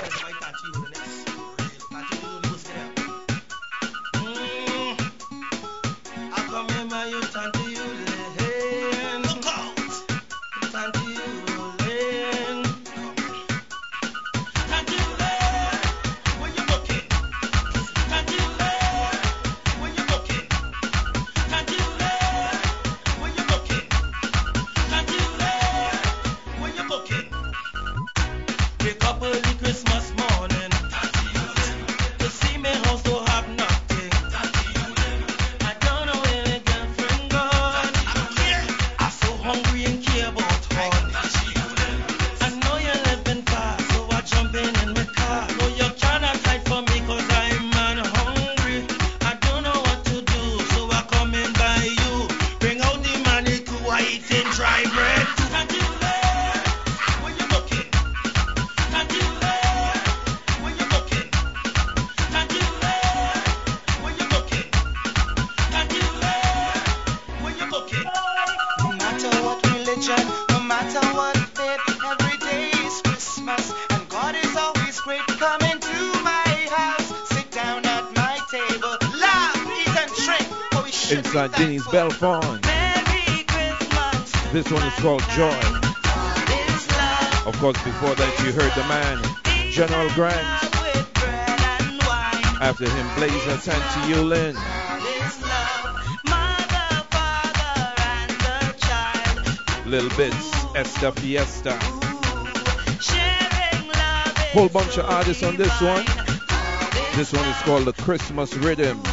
Mm. I come here, my you turn to you, Lane. Look out! Turn to you, Lane. Turn to you, Lane. When you looking? Turn to you, Lane. When you looking? Turn to you, Lane. When you looking? Turn to you, Lane. When you looking? Wake up early Christmas morning. To see me house don't have nothing. I don't know where my girlfriend gone. I'm so hungry and care about her. I know you're living fast, so I jump in in my car. No, you cannot hide from me 'cause I'm man hungry. I don't know what to do, so I come in by you. Bring out the money to eat and dry bread. Can't you lay? When you looking? Can't you lay? When you looking? Can't you lay? When you looking? Can't you lay? When you looking? No matter what religion, no matter what faith, every day is Christmas, and God is always great. Come into my house, sit down at my table, laugh, eat and drink. Oh, we should Inside Denny's Belfont. Merry Christmas. This one is called Joy. Of course, before that you heard the man, General Grant. After him, Blazer Tantiulin. Little Bits, Esta Fiesta. Whole bunch of artists on this one. This one is called the Christmas Rhythm.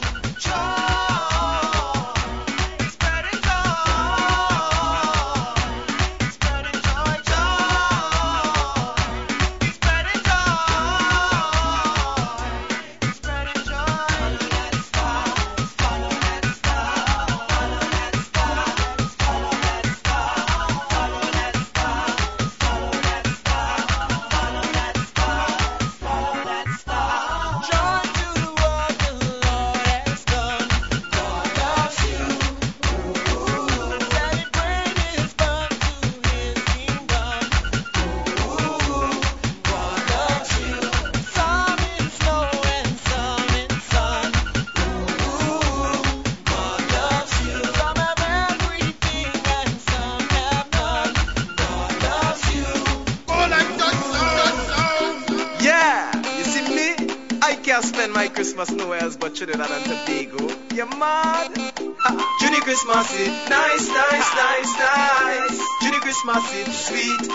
My Christmas nowhere else but Trinidad and Tobago. You mad? Ha. Junie Christmas is nice, nice, nice, nice. Junie Christmas is sweet,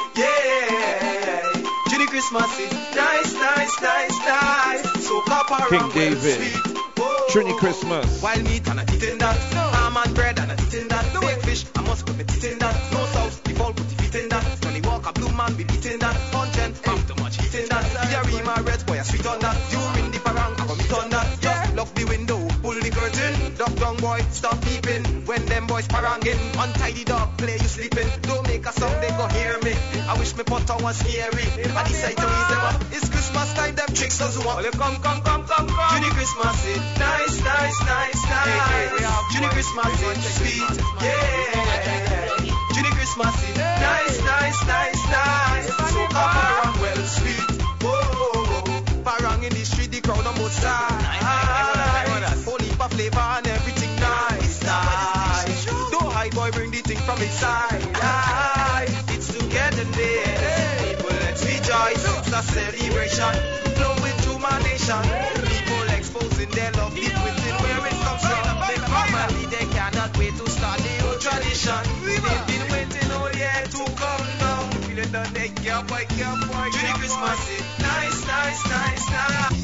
yeah. Junie Christmas is nice, nice, nice, nice. So copper King and David. well sweet. Oh. Trini Christmas. Wild meat and a eating that. Ham and bread and a eating that. No egg fish, I must put me eating that. No sauce, the ball put the eating that. When he walk a blue man be eating that. Puncheon, I'm too much eating that. Jerry my red boy a sweet on that. During the parang I come eat on that. Yeah, lock the window, pull the curtain. Duck down boy, stop peeping. When them boys paranging, untidy dog play you sleeping. Don't make a sound, they go hear me. I wish me pot on was scary. I decide to raise them up. It's Christmas time, them tricks doesn't want. Well, come, come, come, come, come. Junie Christmas is nice, nice, nice, nice. Junie Christmas is sweet, yeah. Junie Christmas is nice, nice, nice, nice. So come around well sweet. Whoa, parang in the street, the crowd on both sides. Whole heap of flavor and everything nice, nice. Don't hide, boy, bring the thing from inside. It's together there. People, let's rejoice. It's a celebration. Flowing through my nation. People exposing their love deep within where it comes from. Their family, they cannot wait to start the old tradition. They've been waiting all year to come now. Feeling the neck, yeah, boy, yeah, boy. Junie Christmas is nice, nice, nice, nice.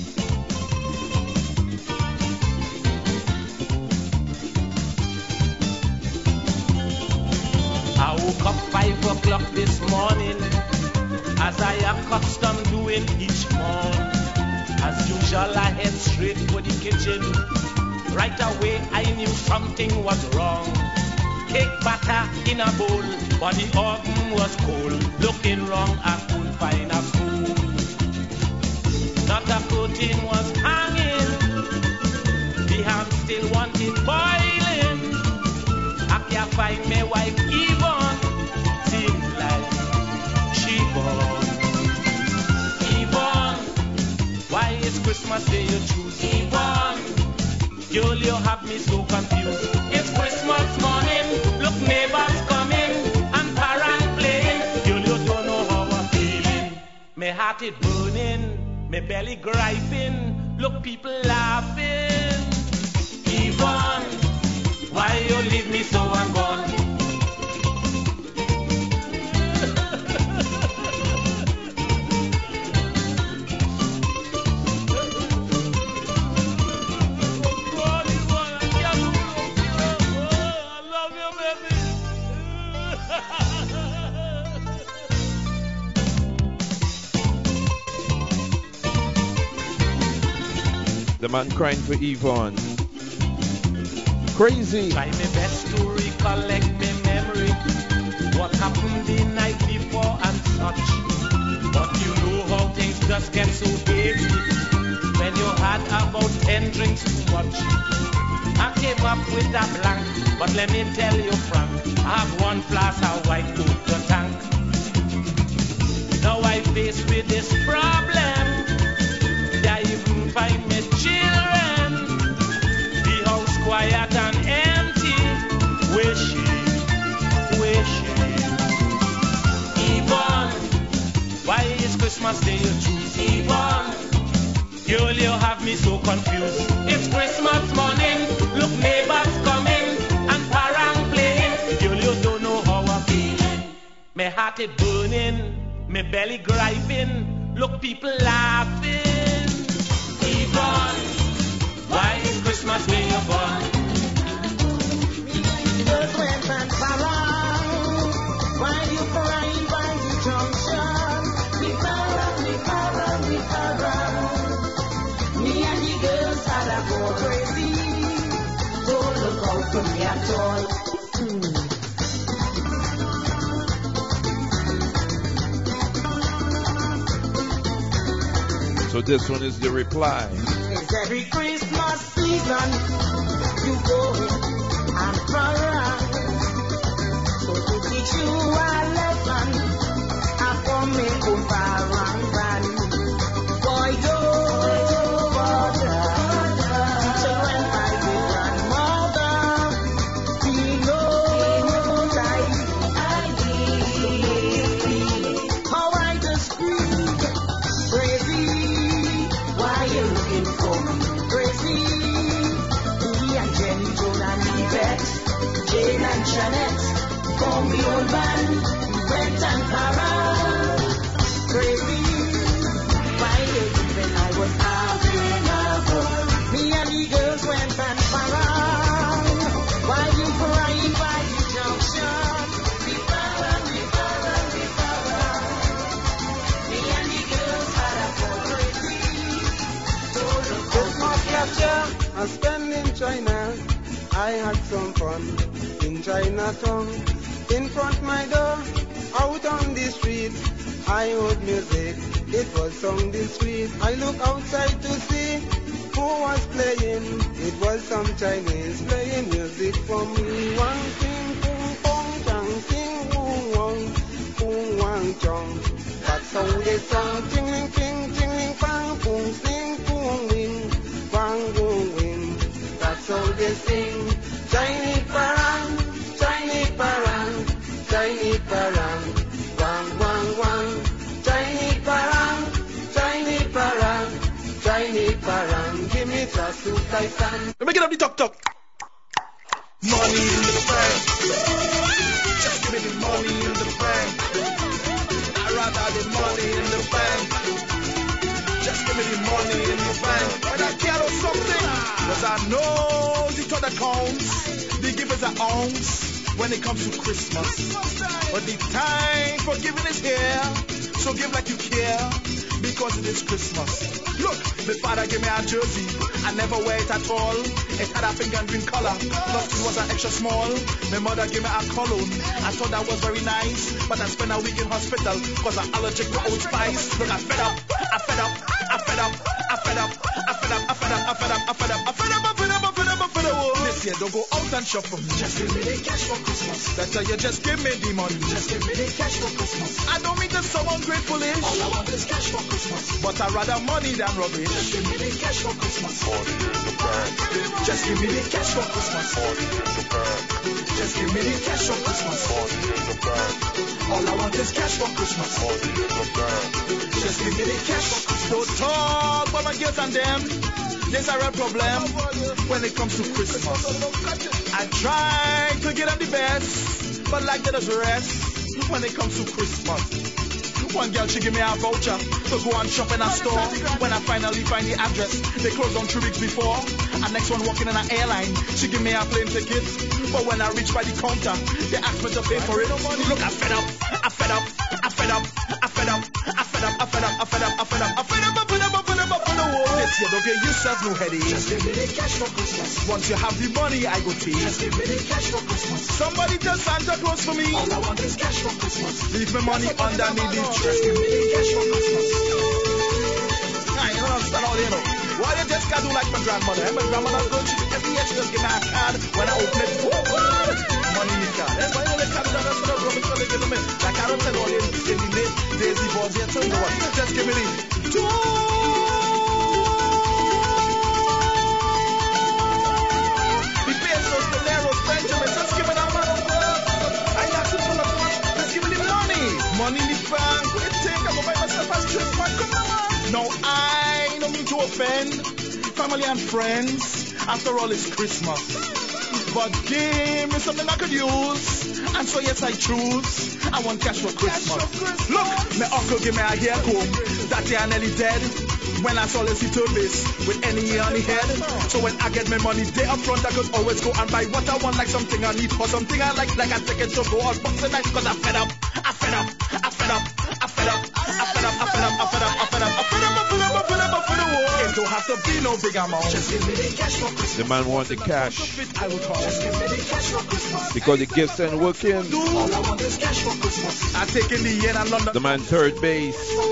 I woke up five o'clock this morning, as I accustomed doing each morn. As usual, I head straight for the kitchen. Right away, I knew something was wrong. Cake batter in a bowl, but the oven was cold. Looking wrong, I couldn't find a spoon. Not a protein was hanging. The ham still wanted boiling. I can't find my wife even. Christmas Day you choose Yvonne. Girl, you have me so confused. It's Christmas morning, look neighbors coming and parents playing. Girl, you don't know how I'm feeling. My heart is burning, my belly griping. Look, people laughing. Yvonne, why you leave me so and gone? The man crying for Yvonne. Crazy. Try my best to recollect my memory. What happened the night before and such. But you know how things just get so hasty when you had about ten drinks too much. I came up with a blank, but let me tell you frank, I have one flask of white coat to tank. Now I face with this problem. I even find my children. The house quiet and empty. Wishing, wishing. Yvonne, why is Christmas Day you choose Yvonne? Girl, you have me so confused. It's Christmas morning, look neighbors coming and parents playing. Girl, you don't know how I'm feeling. My heart is burning, my belly griping. Look, people laughing. Yvonne, why is Christmas Day you born? Just went and parang. Why you crying by the junction? We parang, we parang, we parang. Me and the girls had a go crazy. Don't look out for me at all. Hmm. So this one is the reply. It's every Christmas season you go and parang. So to teach you a lesson, I come me go parang van. Boy, don't bother. Teacher went by the grandmother. He knows I, I need. How I just scream crazy. Why you looking for me? Crazy. Me and Jenny, Joan and Yvette, Jane and Janet, call me old man, went and parang. Crazy. Why you when I was having a ball? Me and the girls went and parang. Why you crying by the junction? We parang, we parang, we parang. Me and the girls had a ball. Crazy. Christmas last year, I spent in China. I had some fun in Chinatown. In front my door, out on the street, I heard music. It was sounding sweet. I look outside to see who was playing. It was some Chinese playing music for me. Wang sing pung pong chang sing wong wong pung wang chong. That's how they song. Tingling ting tingling pang pung sing pung wing wang wong wing. That's how they sing. Chinese parang, Chinese parang, Chinese parang, wang wang wang. Chinese parang, Chinese parang, Chinese parang. Give me just to Tyson. Let me get up the talk talk. Money in the bank. Just give me the money in the bank. I'd rather the money in the bank. Just give me the money in the bank. When I get or something. Cause I know the thought that counts. The givers are ounce when it comes to Christmas. But the time for giving is here. So give like you care. Because it is Christmas. Look, my father gave me a jersey. I never wear it at all. It had a pink and green color. Plus it was an extra small. My mother gave me a cologne. I thought that was very nice. But I spent a week in hospital. Cause I'm allergic to Old Spice. Look, I fed up. I fed up. I fed up. I fed up. I fed up. I fed up. I fed up. I fed up. I fed up. I fed up. I fed up. I fed up. Listen. year, don't go out and shop for me. Just give me the cash for Christmas. Better you just give me the money. Just give me the cash for Christmas. I don't mean to sound ungrateful-ish. All I want is cash for Christmas. But I rather money than rubbish. Just give me the cash for Christmas. Money in the bank. Just give me the cash for Christmas. Money in the bank. Just give me the cash for Christmas. Money in the bank. All I want is cash for Christmas. Money in the bank. Just give me the cash for Christmas. Don't talk about my girls and them. There's a real problem when it comes to Christmas. I try to get them the best, but like that is rest when it comes to Christmas. One girl, she give me a voucher to go and shop in a store. When I finally find the address, they closed on three weeks before. And next one walking in an airline, she give me a plane ticket. But when I reach by the counter, they ask me to pay for it. Look, I fed up, I fed up, I fed up, I fed up, I fed up, I fed up, I fed up, I fed up, I fed up, I fed up, I fed up, I fed up. This year, don't get yourself no headache. Just give me the cash for Christmas. Once you have the money, I go take. Just give me the cash for Christmas. Somebody tell Santa Claus for me. All I want is cash for Christmas. Leave my money underneath the tree. Just give me the cash for Christmas. I don't understand all you know. Why you just can't do like my grandmother? Eh? My grandmother goes to every year she just give me a card when I open it. Oh God! Money in the card. That's why you only card that that's what I'm going to give me. Like I don't tell all you in the late days before they tell you what. Just give me the two. The pesos, the leros, Benjamin. Just give me that money. I ask you for the much. Just give me the money. Money in the bank. What you think? I'm going to buy myself a strip. Come on. No, I don't mean to offend family and friends. After all, it's Christmas. But give me something I could use. And so, yes, I choose. I want cash for Christmas. Look, my uncle give me a hair comb. That year nearly dead. When I saw the see turbis with any year on the head. So when I get my money day up front, I could always go and buy what I want, like something I need or something I like, like a ticket to go on boxing night. Because I fed up, I fed up, I fed up, I fed up, I fed up, I fed up, I fed up, I fed up, I fed up, I fed up, I fed up, I fed up. It don't have to be no big amount. Just give me the cash for Christmas. The man want the cash. I will call. Just give me the cash for Christmas. Because the gifts ain't working. All I want is cash for Christmas. I take in the yen and London. The man third base.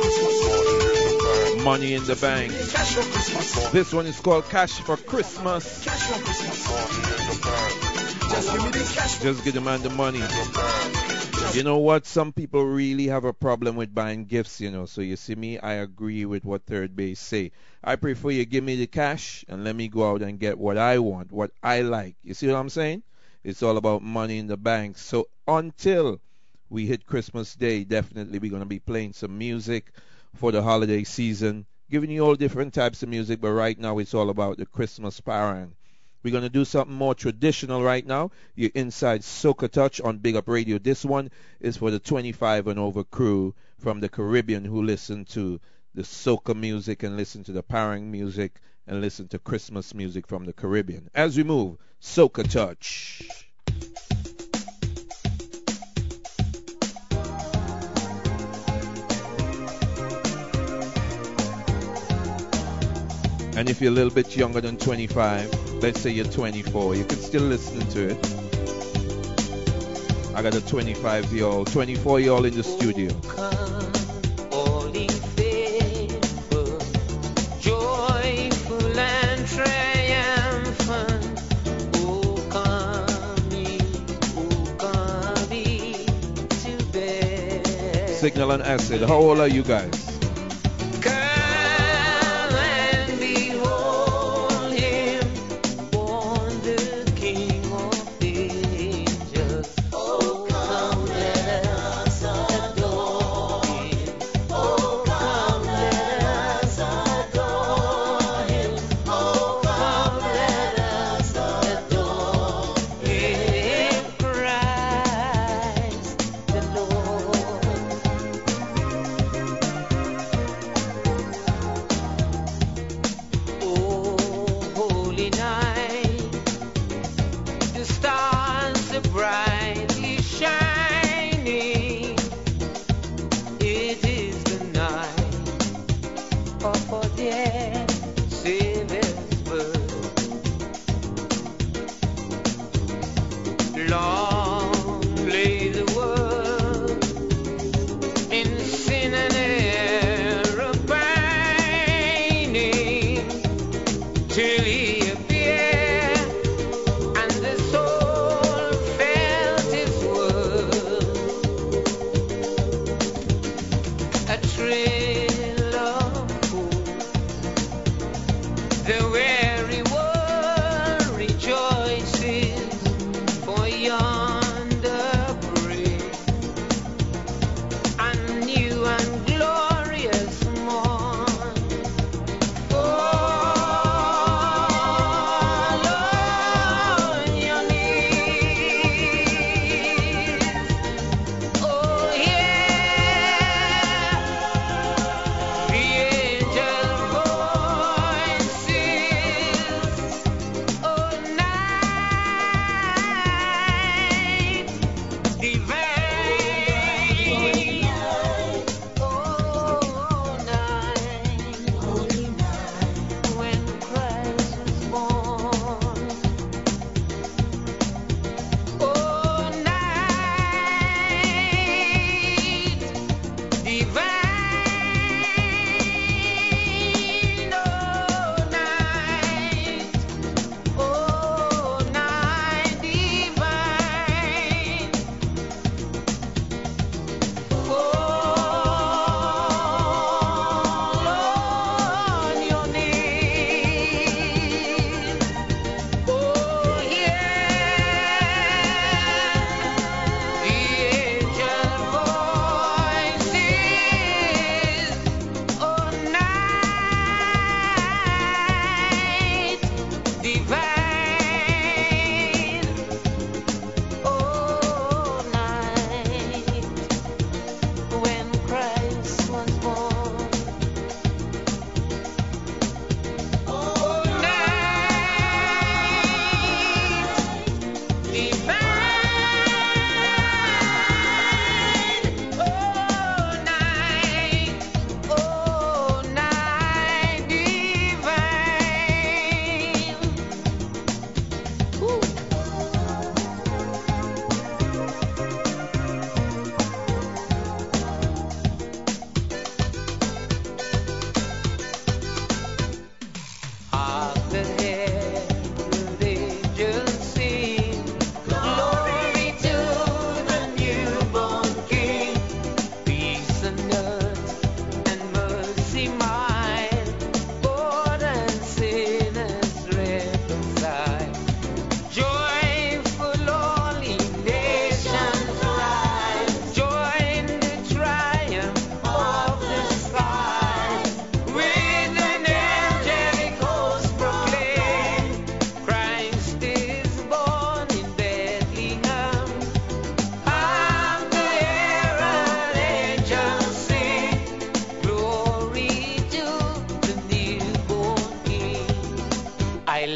Money in the bank. Cash for Christmas. This one is called Cash for Christmas. Cash for Christmas. Just give me the cash. Just give the man the money. You know what? Some people really have a problem with buying gifts, you know. So you see me, I agree with what third base say. I prefer you give me the cash and let me go out and get what I want, what I like. You see what I'm saying? It's all about money in the bank. So until we hit Christmas Day, definitely we're going to be playing some music for the holiday season, giving you all different types of music, but right now it's all about the Christmas parang. We're going to do something more traditional right now. You're inside Soca Touch on Big Up Radio. This one is for the twenty-five and over crew from the Caribbean who listen to the soca music and listen to the parang music and listen to Christmas music from the Caribbean. As we move, Soca Touch. And if you're a little bit younger than twenty-five, let's say you're twenty-four, you can still listen to it. I got a twenty-five-year-old, twenty-four-year-old in the studio. All in favor, joyful and triumphant. Oh, come ye, oh, come ye to bed. Signal and Acid, how old are you guys?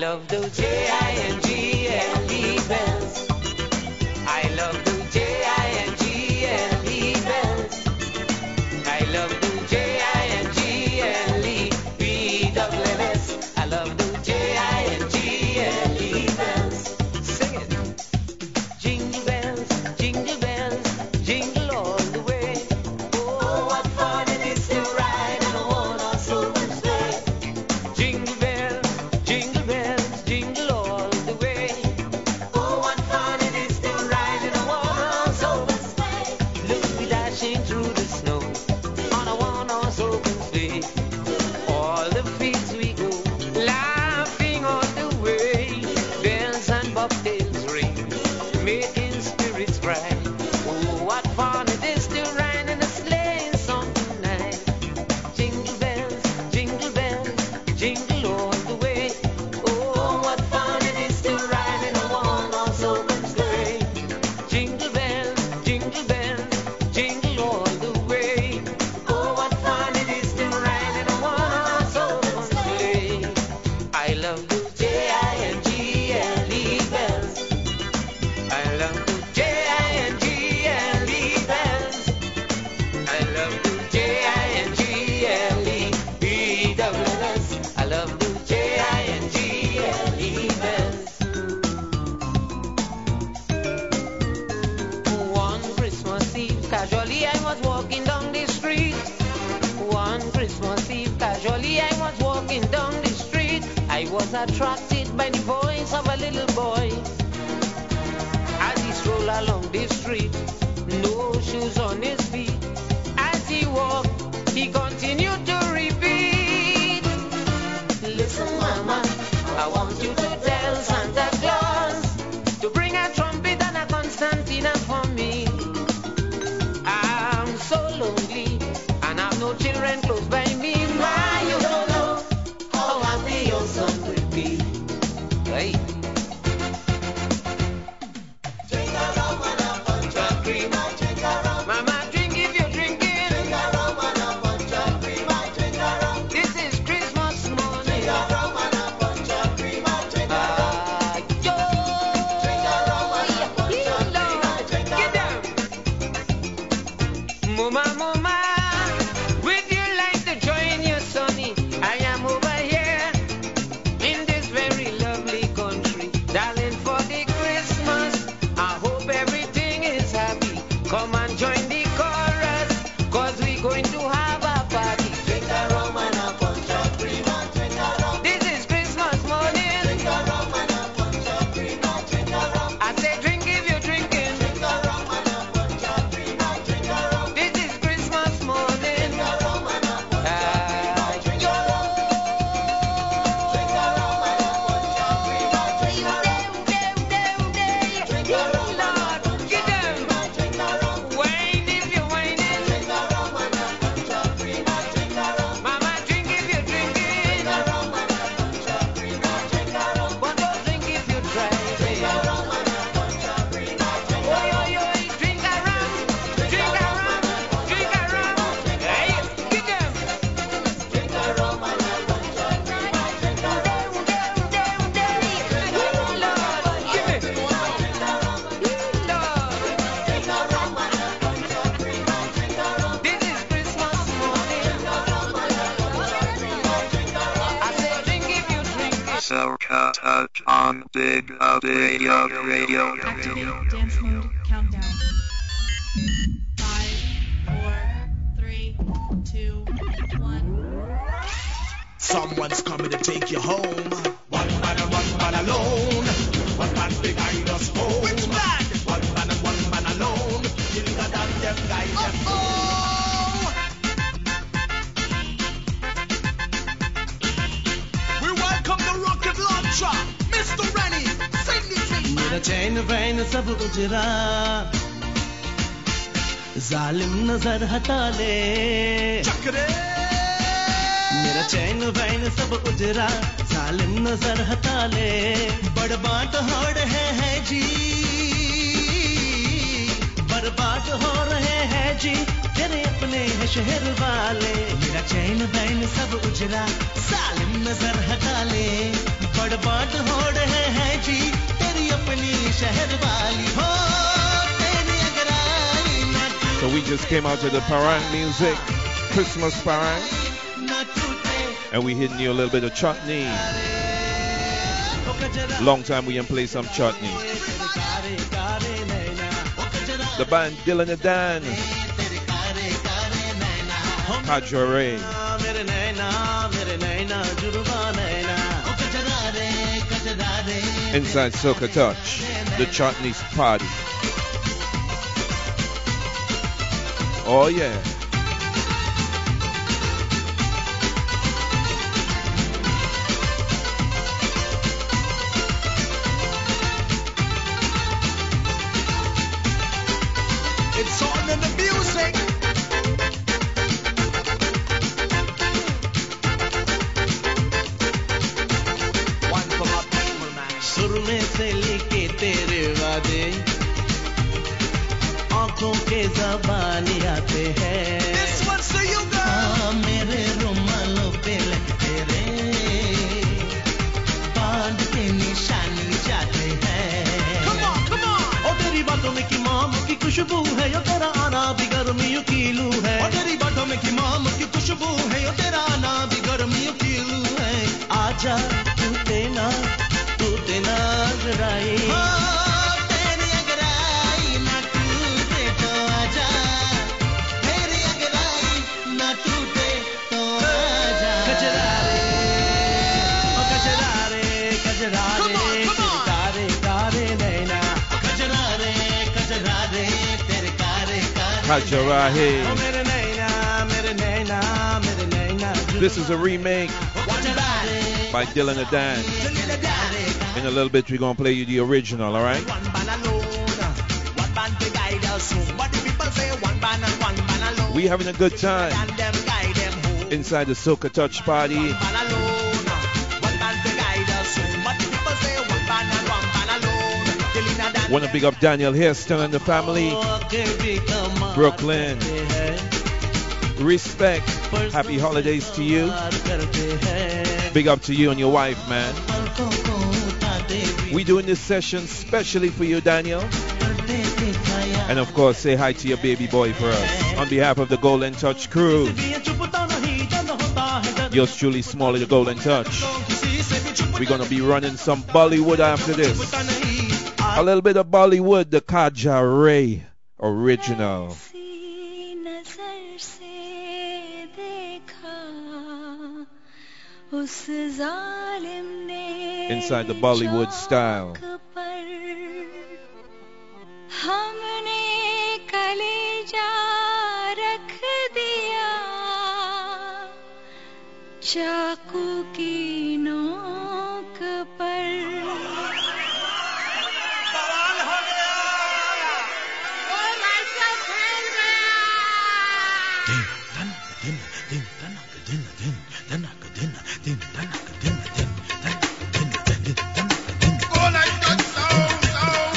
love those J I N G L E bells. I love those J I N G L E bells. I love those J I N G L E B W S. I love those J I N G L E bells. Sing it. Jingle bells, jingle bells, jingle all the way. Oh, what fun it is to ride in a one-horse open sleigh. Jingle bells, jingle bells, jingle all the way. Oh, what fun it is to ride in a one-horse open sleigh. Look, we dashing through the snow on a one-horse open sleigh. All the fields we go, laughing all the way. Bells and bobtails ring, making spirits bright. Oh, what fun it is to ride in a sleigh song tonight. Jingle bells, jingle bells, jingle all the way. Oh, what fun it is to ride in a one-horse open sleigh. Jingle bells, jingle bells, jingle all the way. Oh, what fun it is to ride in a one-horse open sleigh. I love those J I N G L E bells. I love those J I N G L E bells. I love those J I N G L E B W S. I love those J I N G L E bells. One Christmas Eve, casually I was walking down the street. One Christmas Eve, casually I was walking down the street. I was attracted by the voice of a little boy as he strolled along the street, no shoes on his feet. As he walked, he continued to repeat, listen, mama, I want you to tell Santa Claus to bring a trumpet and a concertina for me. I'm so lonely and I've no children close by me. My, you don't know how happy your son will be. Hey. Mama, drink if you're drinking. This is Christmas morning. Ah, yo. Get down. Mama, mama, would you like to join your sonny? I am over here in this very lovely country. Darling, for the Christmas, I hope everything is happy. Come and join the chorus, cause we going to have a party. Drink a rum and a punch of cream and drink a rum. This is Christmas morning. Drink a rum and a punch of cream and drink a rum. I say drink if you're drinking. Drink a rum and a punch of cream and drink a rum. This is Christmas morning. Drink a rum and a punch of cream and drink a rum. Drink a rum and a punch of cream and drink a rum. Drink a rum and a punch of cream and drink a rum. Wine if you're whining. Drink a rum and a punch of cream and drink a rum. Mama, drink if you're drinking. Drink a rum and a punch of cream and drink a rum. But don't drink if you're driving. Drink a rum and a punch of cream and drink a rum. Oi, oi, oi, drink a rum. Drink a rum. Drink a rum. Hey, get them. Drink a rum and a punch of cream and drink a rum. Lord, give it. Lord. This is Christmas morning. I say drink if you drink it. Soca Touch on Big Up Radio Radio. Dance mode countdown. Five, four, three, two, one. Someone's coming to take you home. One man and one man alone. One man behind us home. Which man? One man and one man alone. Younger than them guys. Oh, oh. We welcome the rocket launcher, Mister Rennie. Sing the thing, मेरा चैन van सब उजरा, जालिम नजर हटा ले. चक्रे मेरा चैन van सब उजरा, जालिम नजर हटा ले. बड़बाट हो रहे हैं जी, बर्बाद हो रहे हैं जी, तेरे अपने हैं शहर वाले. मेरा चैन वैन सब उजरा, जालिम नजर हटा ले. बड़बाट हो रहे हैं जी तेरी अपनी शहर वाली हो तेरी अगराई ना So we just came out to the parang music, Christmas parang, and we hitting you a little bit of chutney. Long time we didn't play some chutney. The band Dylan and Dan, Hajore. Inside Soca Touch, the chutney's party. Oh yeah. It's all in the music. One for my people, man. सुर में से लेके तेरे वादे आंखों के ज़बानी आते हैं This one's for you, girl. हाँ, मेरे रुमालों पे लगते रे बांध के निशानी जाते हैं Come on, come on. और तेरी बातों में की माम की खुशबू है यो तेरा आना भी गर्मियों की लू है और तेरी बातों में की माम की खुशबू है यो तेरा आना भी गर्मियों की लू है आजा तू तेना तू तेना अगराई तेरी अगराई ना टूटे तो आजा तेरी अगराई ना टूटे तो आजा कजरा रे ओ कजरा रे कजरा रे तेरे कारे कारे नैना कजरा रे कजरा रे तेरे कारे कारे Hajarahe. ओ मेरे नैना मेरे नैना मेरे नैना This is a remake by Dylan and Dan. In a little bit we're gonna play you the original, alright? We having a good time inside the Soca Touch party. Wanna big up Daniel Hairston and the family. Brooklyn. Respect. Happy holidays to you. Big up to you and your wife, man. We doing this session specially for you, Daniel. And of course, say hi to your baby boy for us. On behalf of the Golden Touch crew. Yours truly, Smalley, the Golden Touch. We're gonna be running some Bollywood after this. A little bit of Bollywood, the Kaja Ray original. Inside the Bollywood style. हमने कलेजा रख दिया चाकू की नोक पर बवाल हो गया और लाइसा फैल गया दिन तन दिन दिन तनक दिन दिन तनक दिन दिन तनक दिन दिन तनक दिन दिन तनक दिन ओ लाइसा साउंड साउंड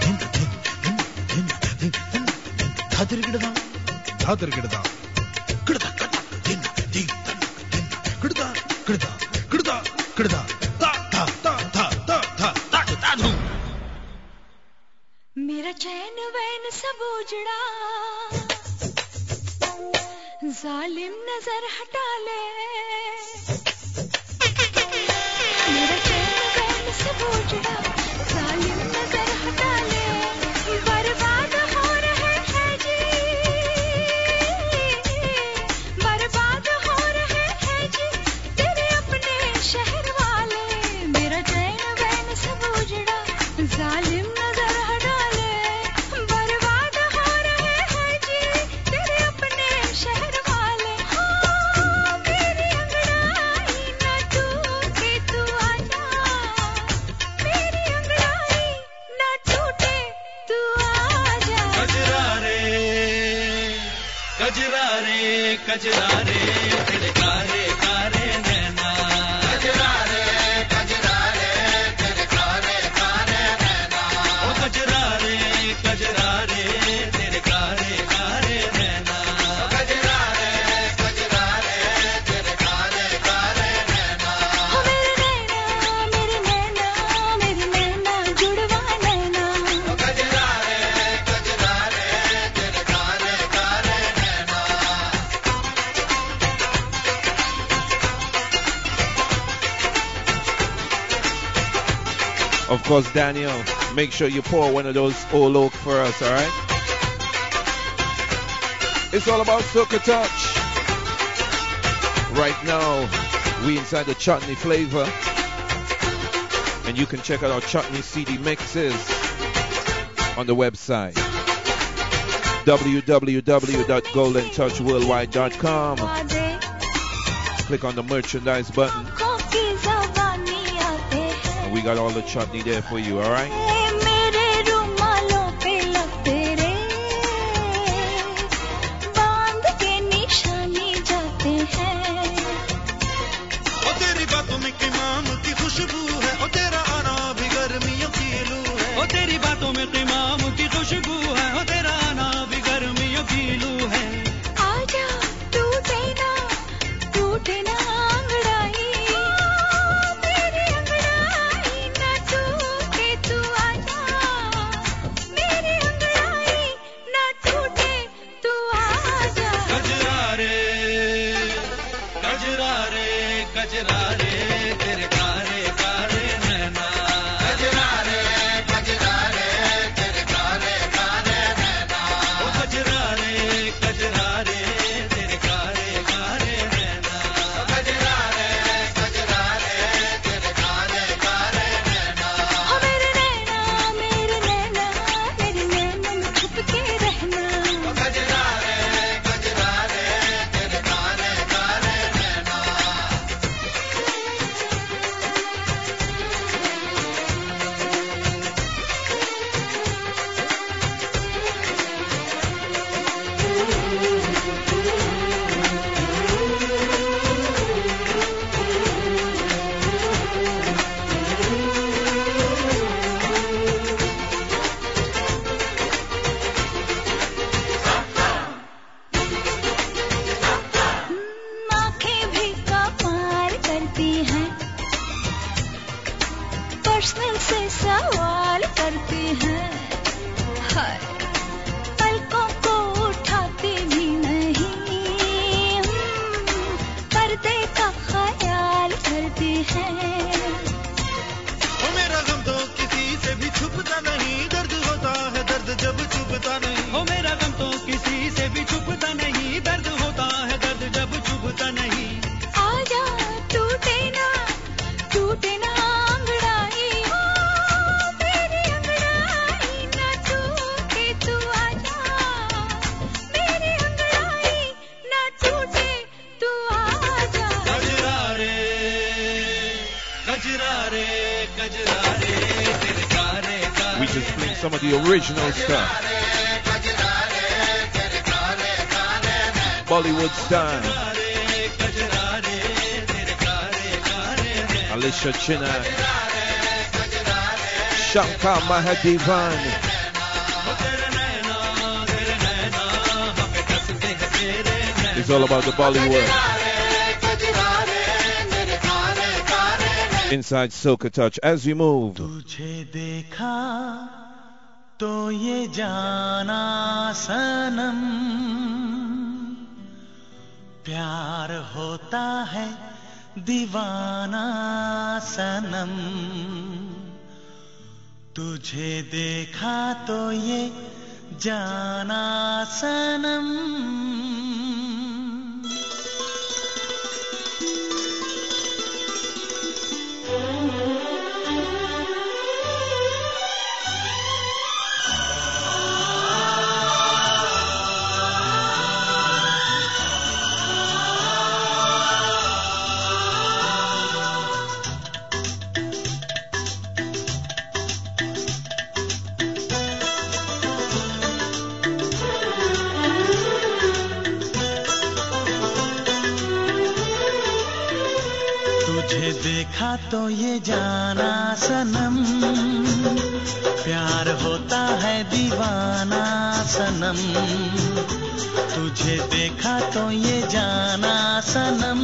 धातर गिड़दा धातर गिड़दा गिड़दा दिन दिन गिड़दा गिड़दा गिड़दा गिड़दा ता ता ता ता ता ता ता ता धूम मेरा चैन वैन सब उजड़ा जालिम नजर हटा ले मेरा चैन वैन सब उजड़ा जालिम नजर हटा ले बर्बाद हो रहे हैं जी बर्बाद हो रहे हैं जी तेरे अपने शहर वाले मेरा चैन वैन सब उजड़ा जालिम नजर हटा ले बर्बाद हो रहे हैं जी तेरे अपने शहर वाले हाँ मेरी अंगड़ाई न टूटे तू आजा मेरी अंगड़ाई न टूटे तू आजा कजरा रे कजरा रे कजरा रे तेरे कारे कारे नैना कजरा रे कजरा रे तेरे कारे कारे नैना ओ कजरा रे कजरा रे तेरे कारे कारे नैना कजरा रे कजरा रे तेरे कारे कारे नैना मेरे नैना मेरे of course, Daniel, make sure you pour one of those old oak for us, all right? It's all about Soca Touch. Right now, we inside the chutney flavor. And you can check out our chutney C D mixes on the website w w w dot golden touch worldwide dot com. Click on the merchandise button. And we got all the chutney there for you, all right? Original stuff, Bollywood style. Alicia Chinna, Shankar Mahadevan. It's all about the Bollywood. Inside Soca Touch as we move. तो ये जाना सनम प्यार होता है दीवाना सनम तुझे देखा तो ये जाना सनम देखा तो ये जाना सनम प्यार होता है दीवाना सनम तुझे देखा तो ये जाना सनम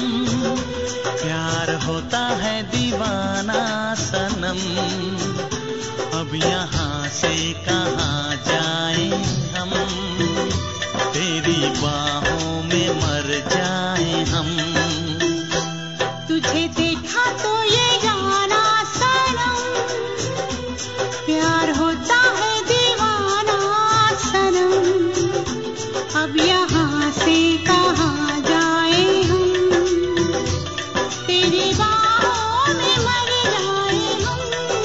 प्यार होता है दीवाना सनम अब यहाँ से कहाँ जाएं हम तेरी बाहों में मर जाएं हम तुझे देखा तो ये जाना सनम से कहाँ जाए हम, तेरी बाहों में मर जाए हम।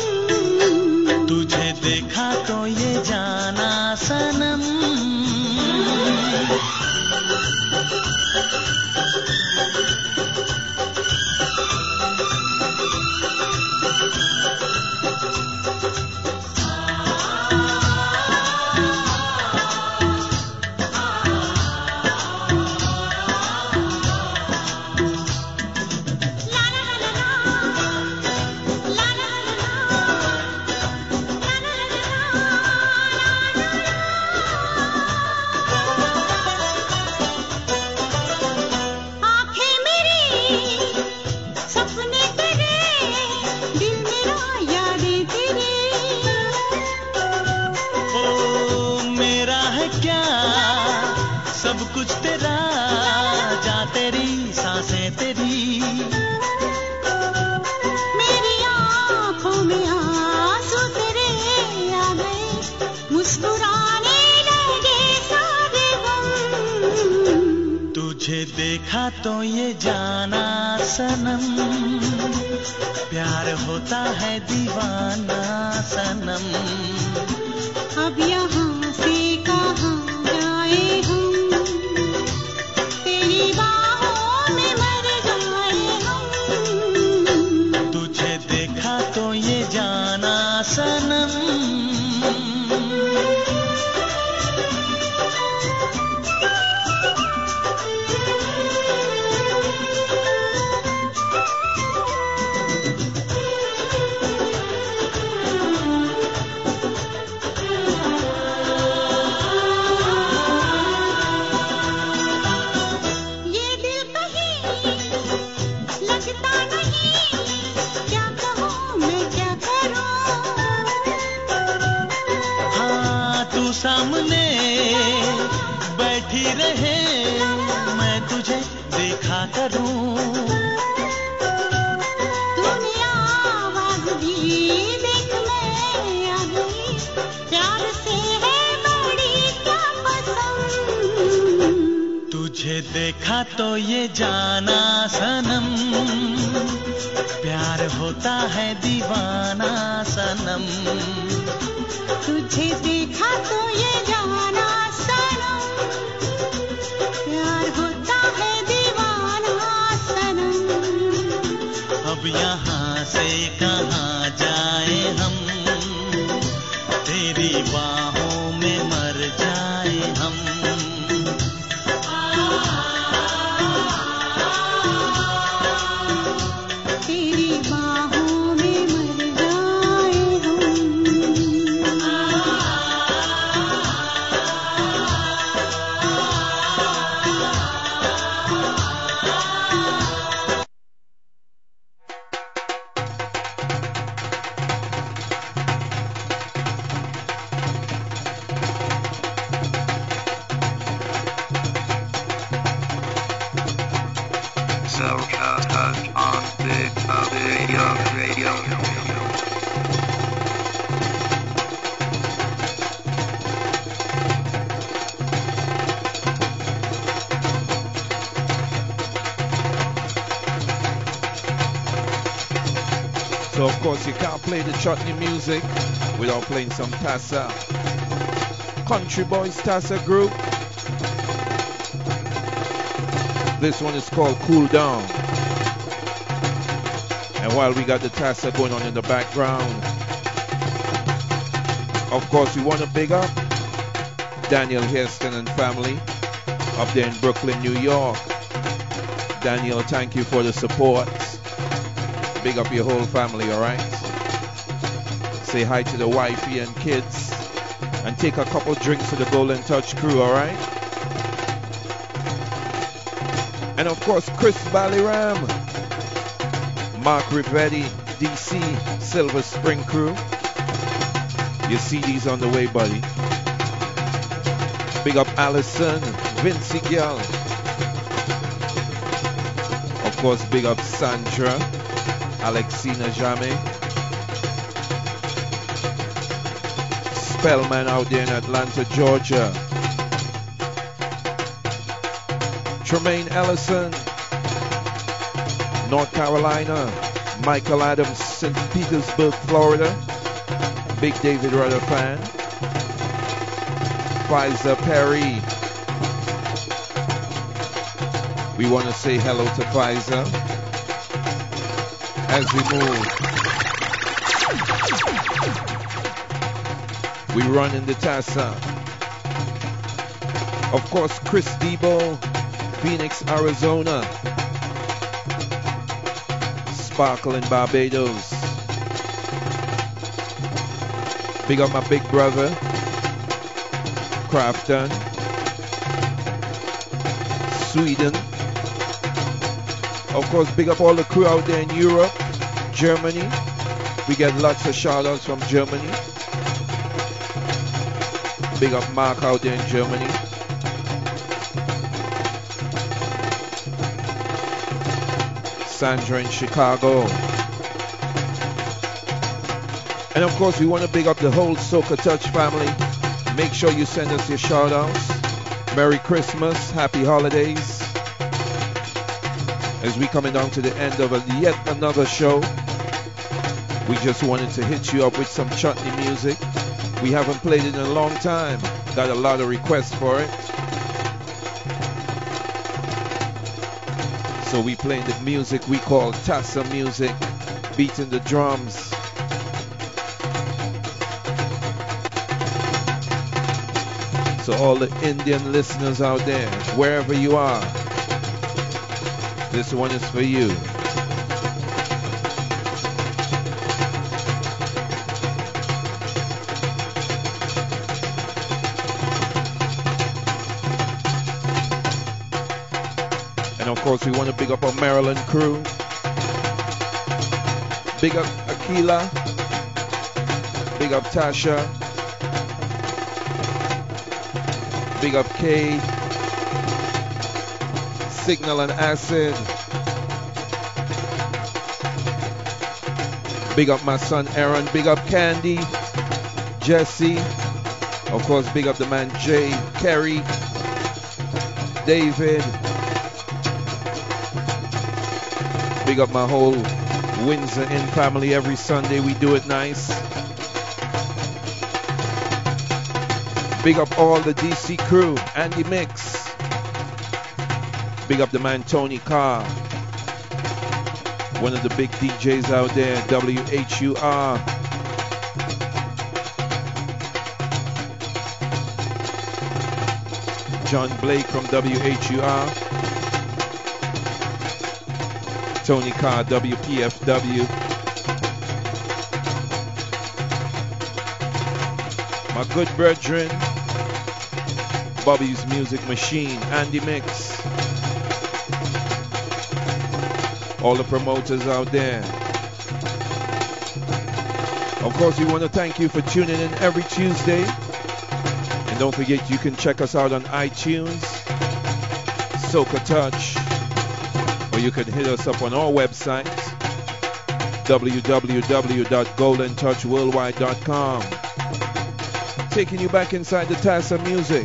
तुझे देखा तो ये जाना सनम, आँखें मेरी सपने तेरे, दिल मेरा यादें तेरी। ओ मेरा है क्या सब कुछ तेरा, जा तेरी सांसें तेरी। मेरी आँखों में आंसू तेरे आ गए, मुस्कुराने लगे सारे गम। तुझे देखा तो ये जाना सनम, प्यार होता है दीवाना सनम। अब यहाँ से कहाँ जाए हम, तेरी बाहों में मर जाए हम। तुझे देखा तो ये जाना सनम। ये दिल कहीं लगता नहीं, क्या कहूँ मैं क्या करूँ। हाँ तू सामने बैठी रहे, मैं तुझे देखा करूं। तूने आवाज़ दी देख मैं आ गई, प्यार से है बड़ी क्या पसंद। तुझे देखा तो ये जाना सनम, प्यार होता है दीवाना सनम। तुझे देखा तो ये जाना सनम, प्यार होता है दीवाना सनम। अब यहाँ से कहाँ जाए हम, तेरी बाहों में मर जाए हम। तेरी बाहों में मर जाए हम। Soca Touch on Big Up Radio Radio. So of course you can't play the chutney music without playing some Tassa. Country Boys Tassa Group. This one is called Cool Down. And while we got the Tassa going on in the background, of course we want to big up Daniel Hairston and family up there in Brooklyn, New York. Daniel, thank you for the support. Big up your whole family, alright? Say hi to the wifey and kids. And take a couple drinks to the Golden Touch crew, alright? And of course, Chris Ballyram, Mark Rivetti, D C, Silver Spring crew. Your C D's on the way, buddy. Big up Allison, Vincy Gill. Of course, big up Sandra, Alexina Jame. Spellman out there in Atlanta, Georgia. Tremaine Ellison, North Carolina. Michael Adams, Saint Petersburg, Florida. Big David Rudder fan. Pfizer Perry. We want to say hello to Pfizer as we move. We run in the Tassa. Of course, Chris Debo, Phoenix, Arizona. Sparkle in Barbados. Big up my big brother, Crafton. Sweden. Of course, big up all the crew out there in Europe, Germany. We get lots of shout outs from Germany. Big up Mark out there in Germany. Sandra in Chicago. And of course, we want to big up the whole Soca Touch family. Make sure you send us your shout outs. Merry Christmas, happy holidays. As we coming down to the end of a, yet another show, we just wanted to hit you up with some chutney music. We haven't played it in a long time. Got a lot of requests for it. So we playing the music we call Tassa music, beating the drums. So all the Indian listeners out there, wherever you are, this one is for you. And of course, we want to big up our Maryland crew. Big up Aquila. Big up Tasha. Big up Kay. Signal and Acid. Big up my son Aaron. Big up Candy. Jesse. Of course, big up the man Jay. Kerry. David. Big up my whole Windsor Inn family. Every Sunday we do it nice. Big up all the D C crew. Andy Mix. Big up the man Tony Carr. One of the big D Js out there. W H U R. John Blake from W H U R. Tony Carr, W P F W. My good brethren, Bobby's Music Machine, Andy Mix. All the promoters out there. Of course, we want to thank you for tuning in every Tuesday. And don't forget, you can check us out on iTunes, Soca Touch, or you can hit us up on our website, w w w dot golden touch worldwide dot com. Taking you back inside the Tassa music.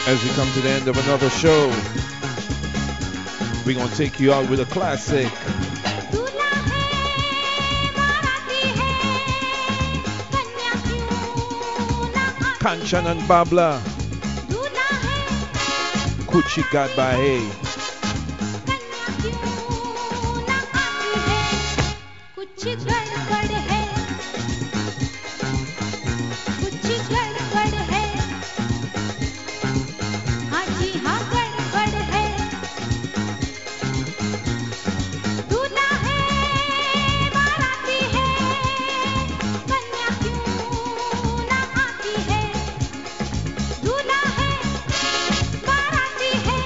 As we come to the end of another show, we're going to take you out with a classic. Kanchan and Babla, Kuchi Gadbahe.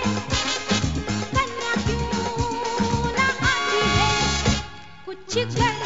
कुछ गड़बड़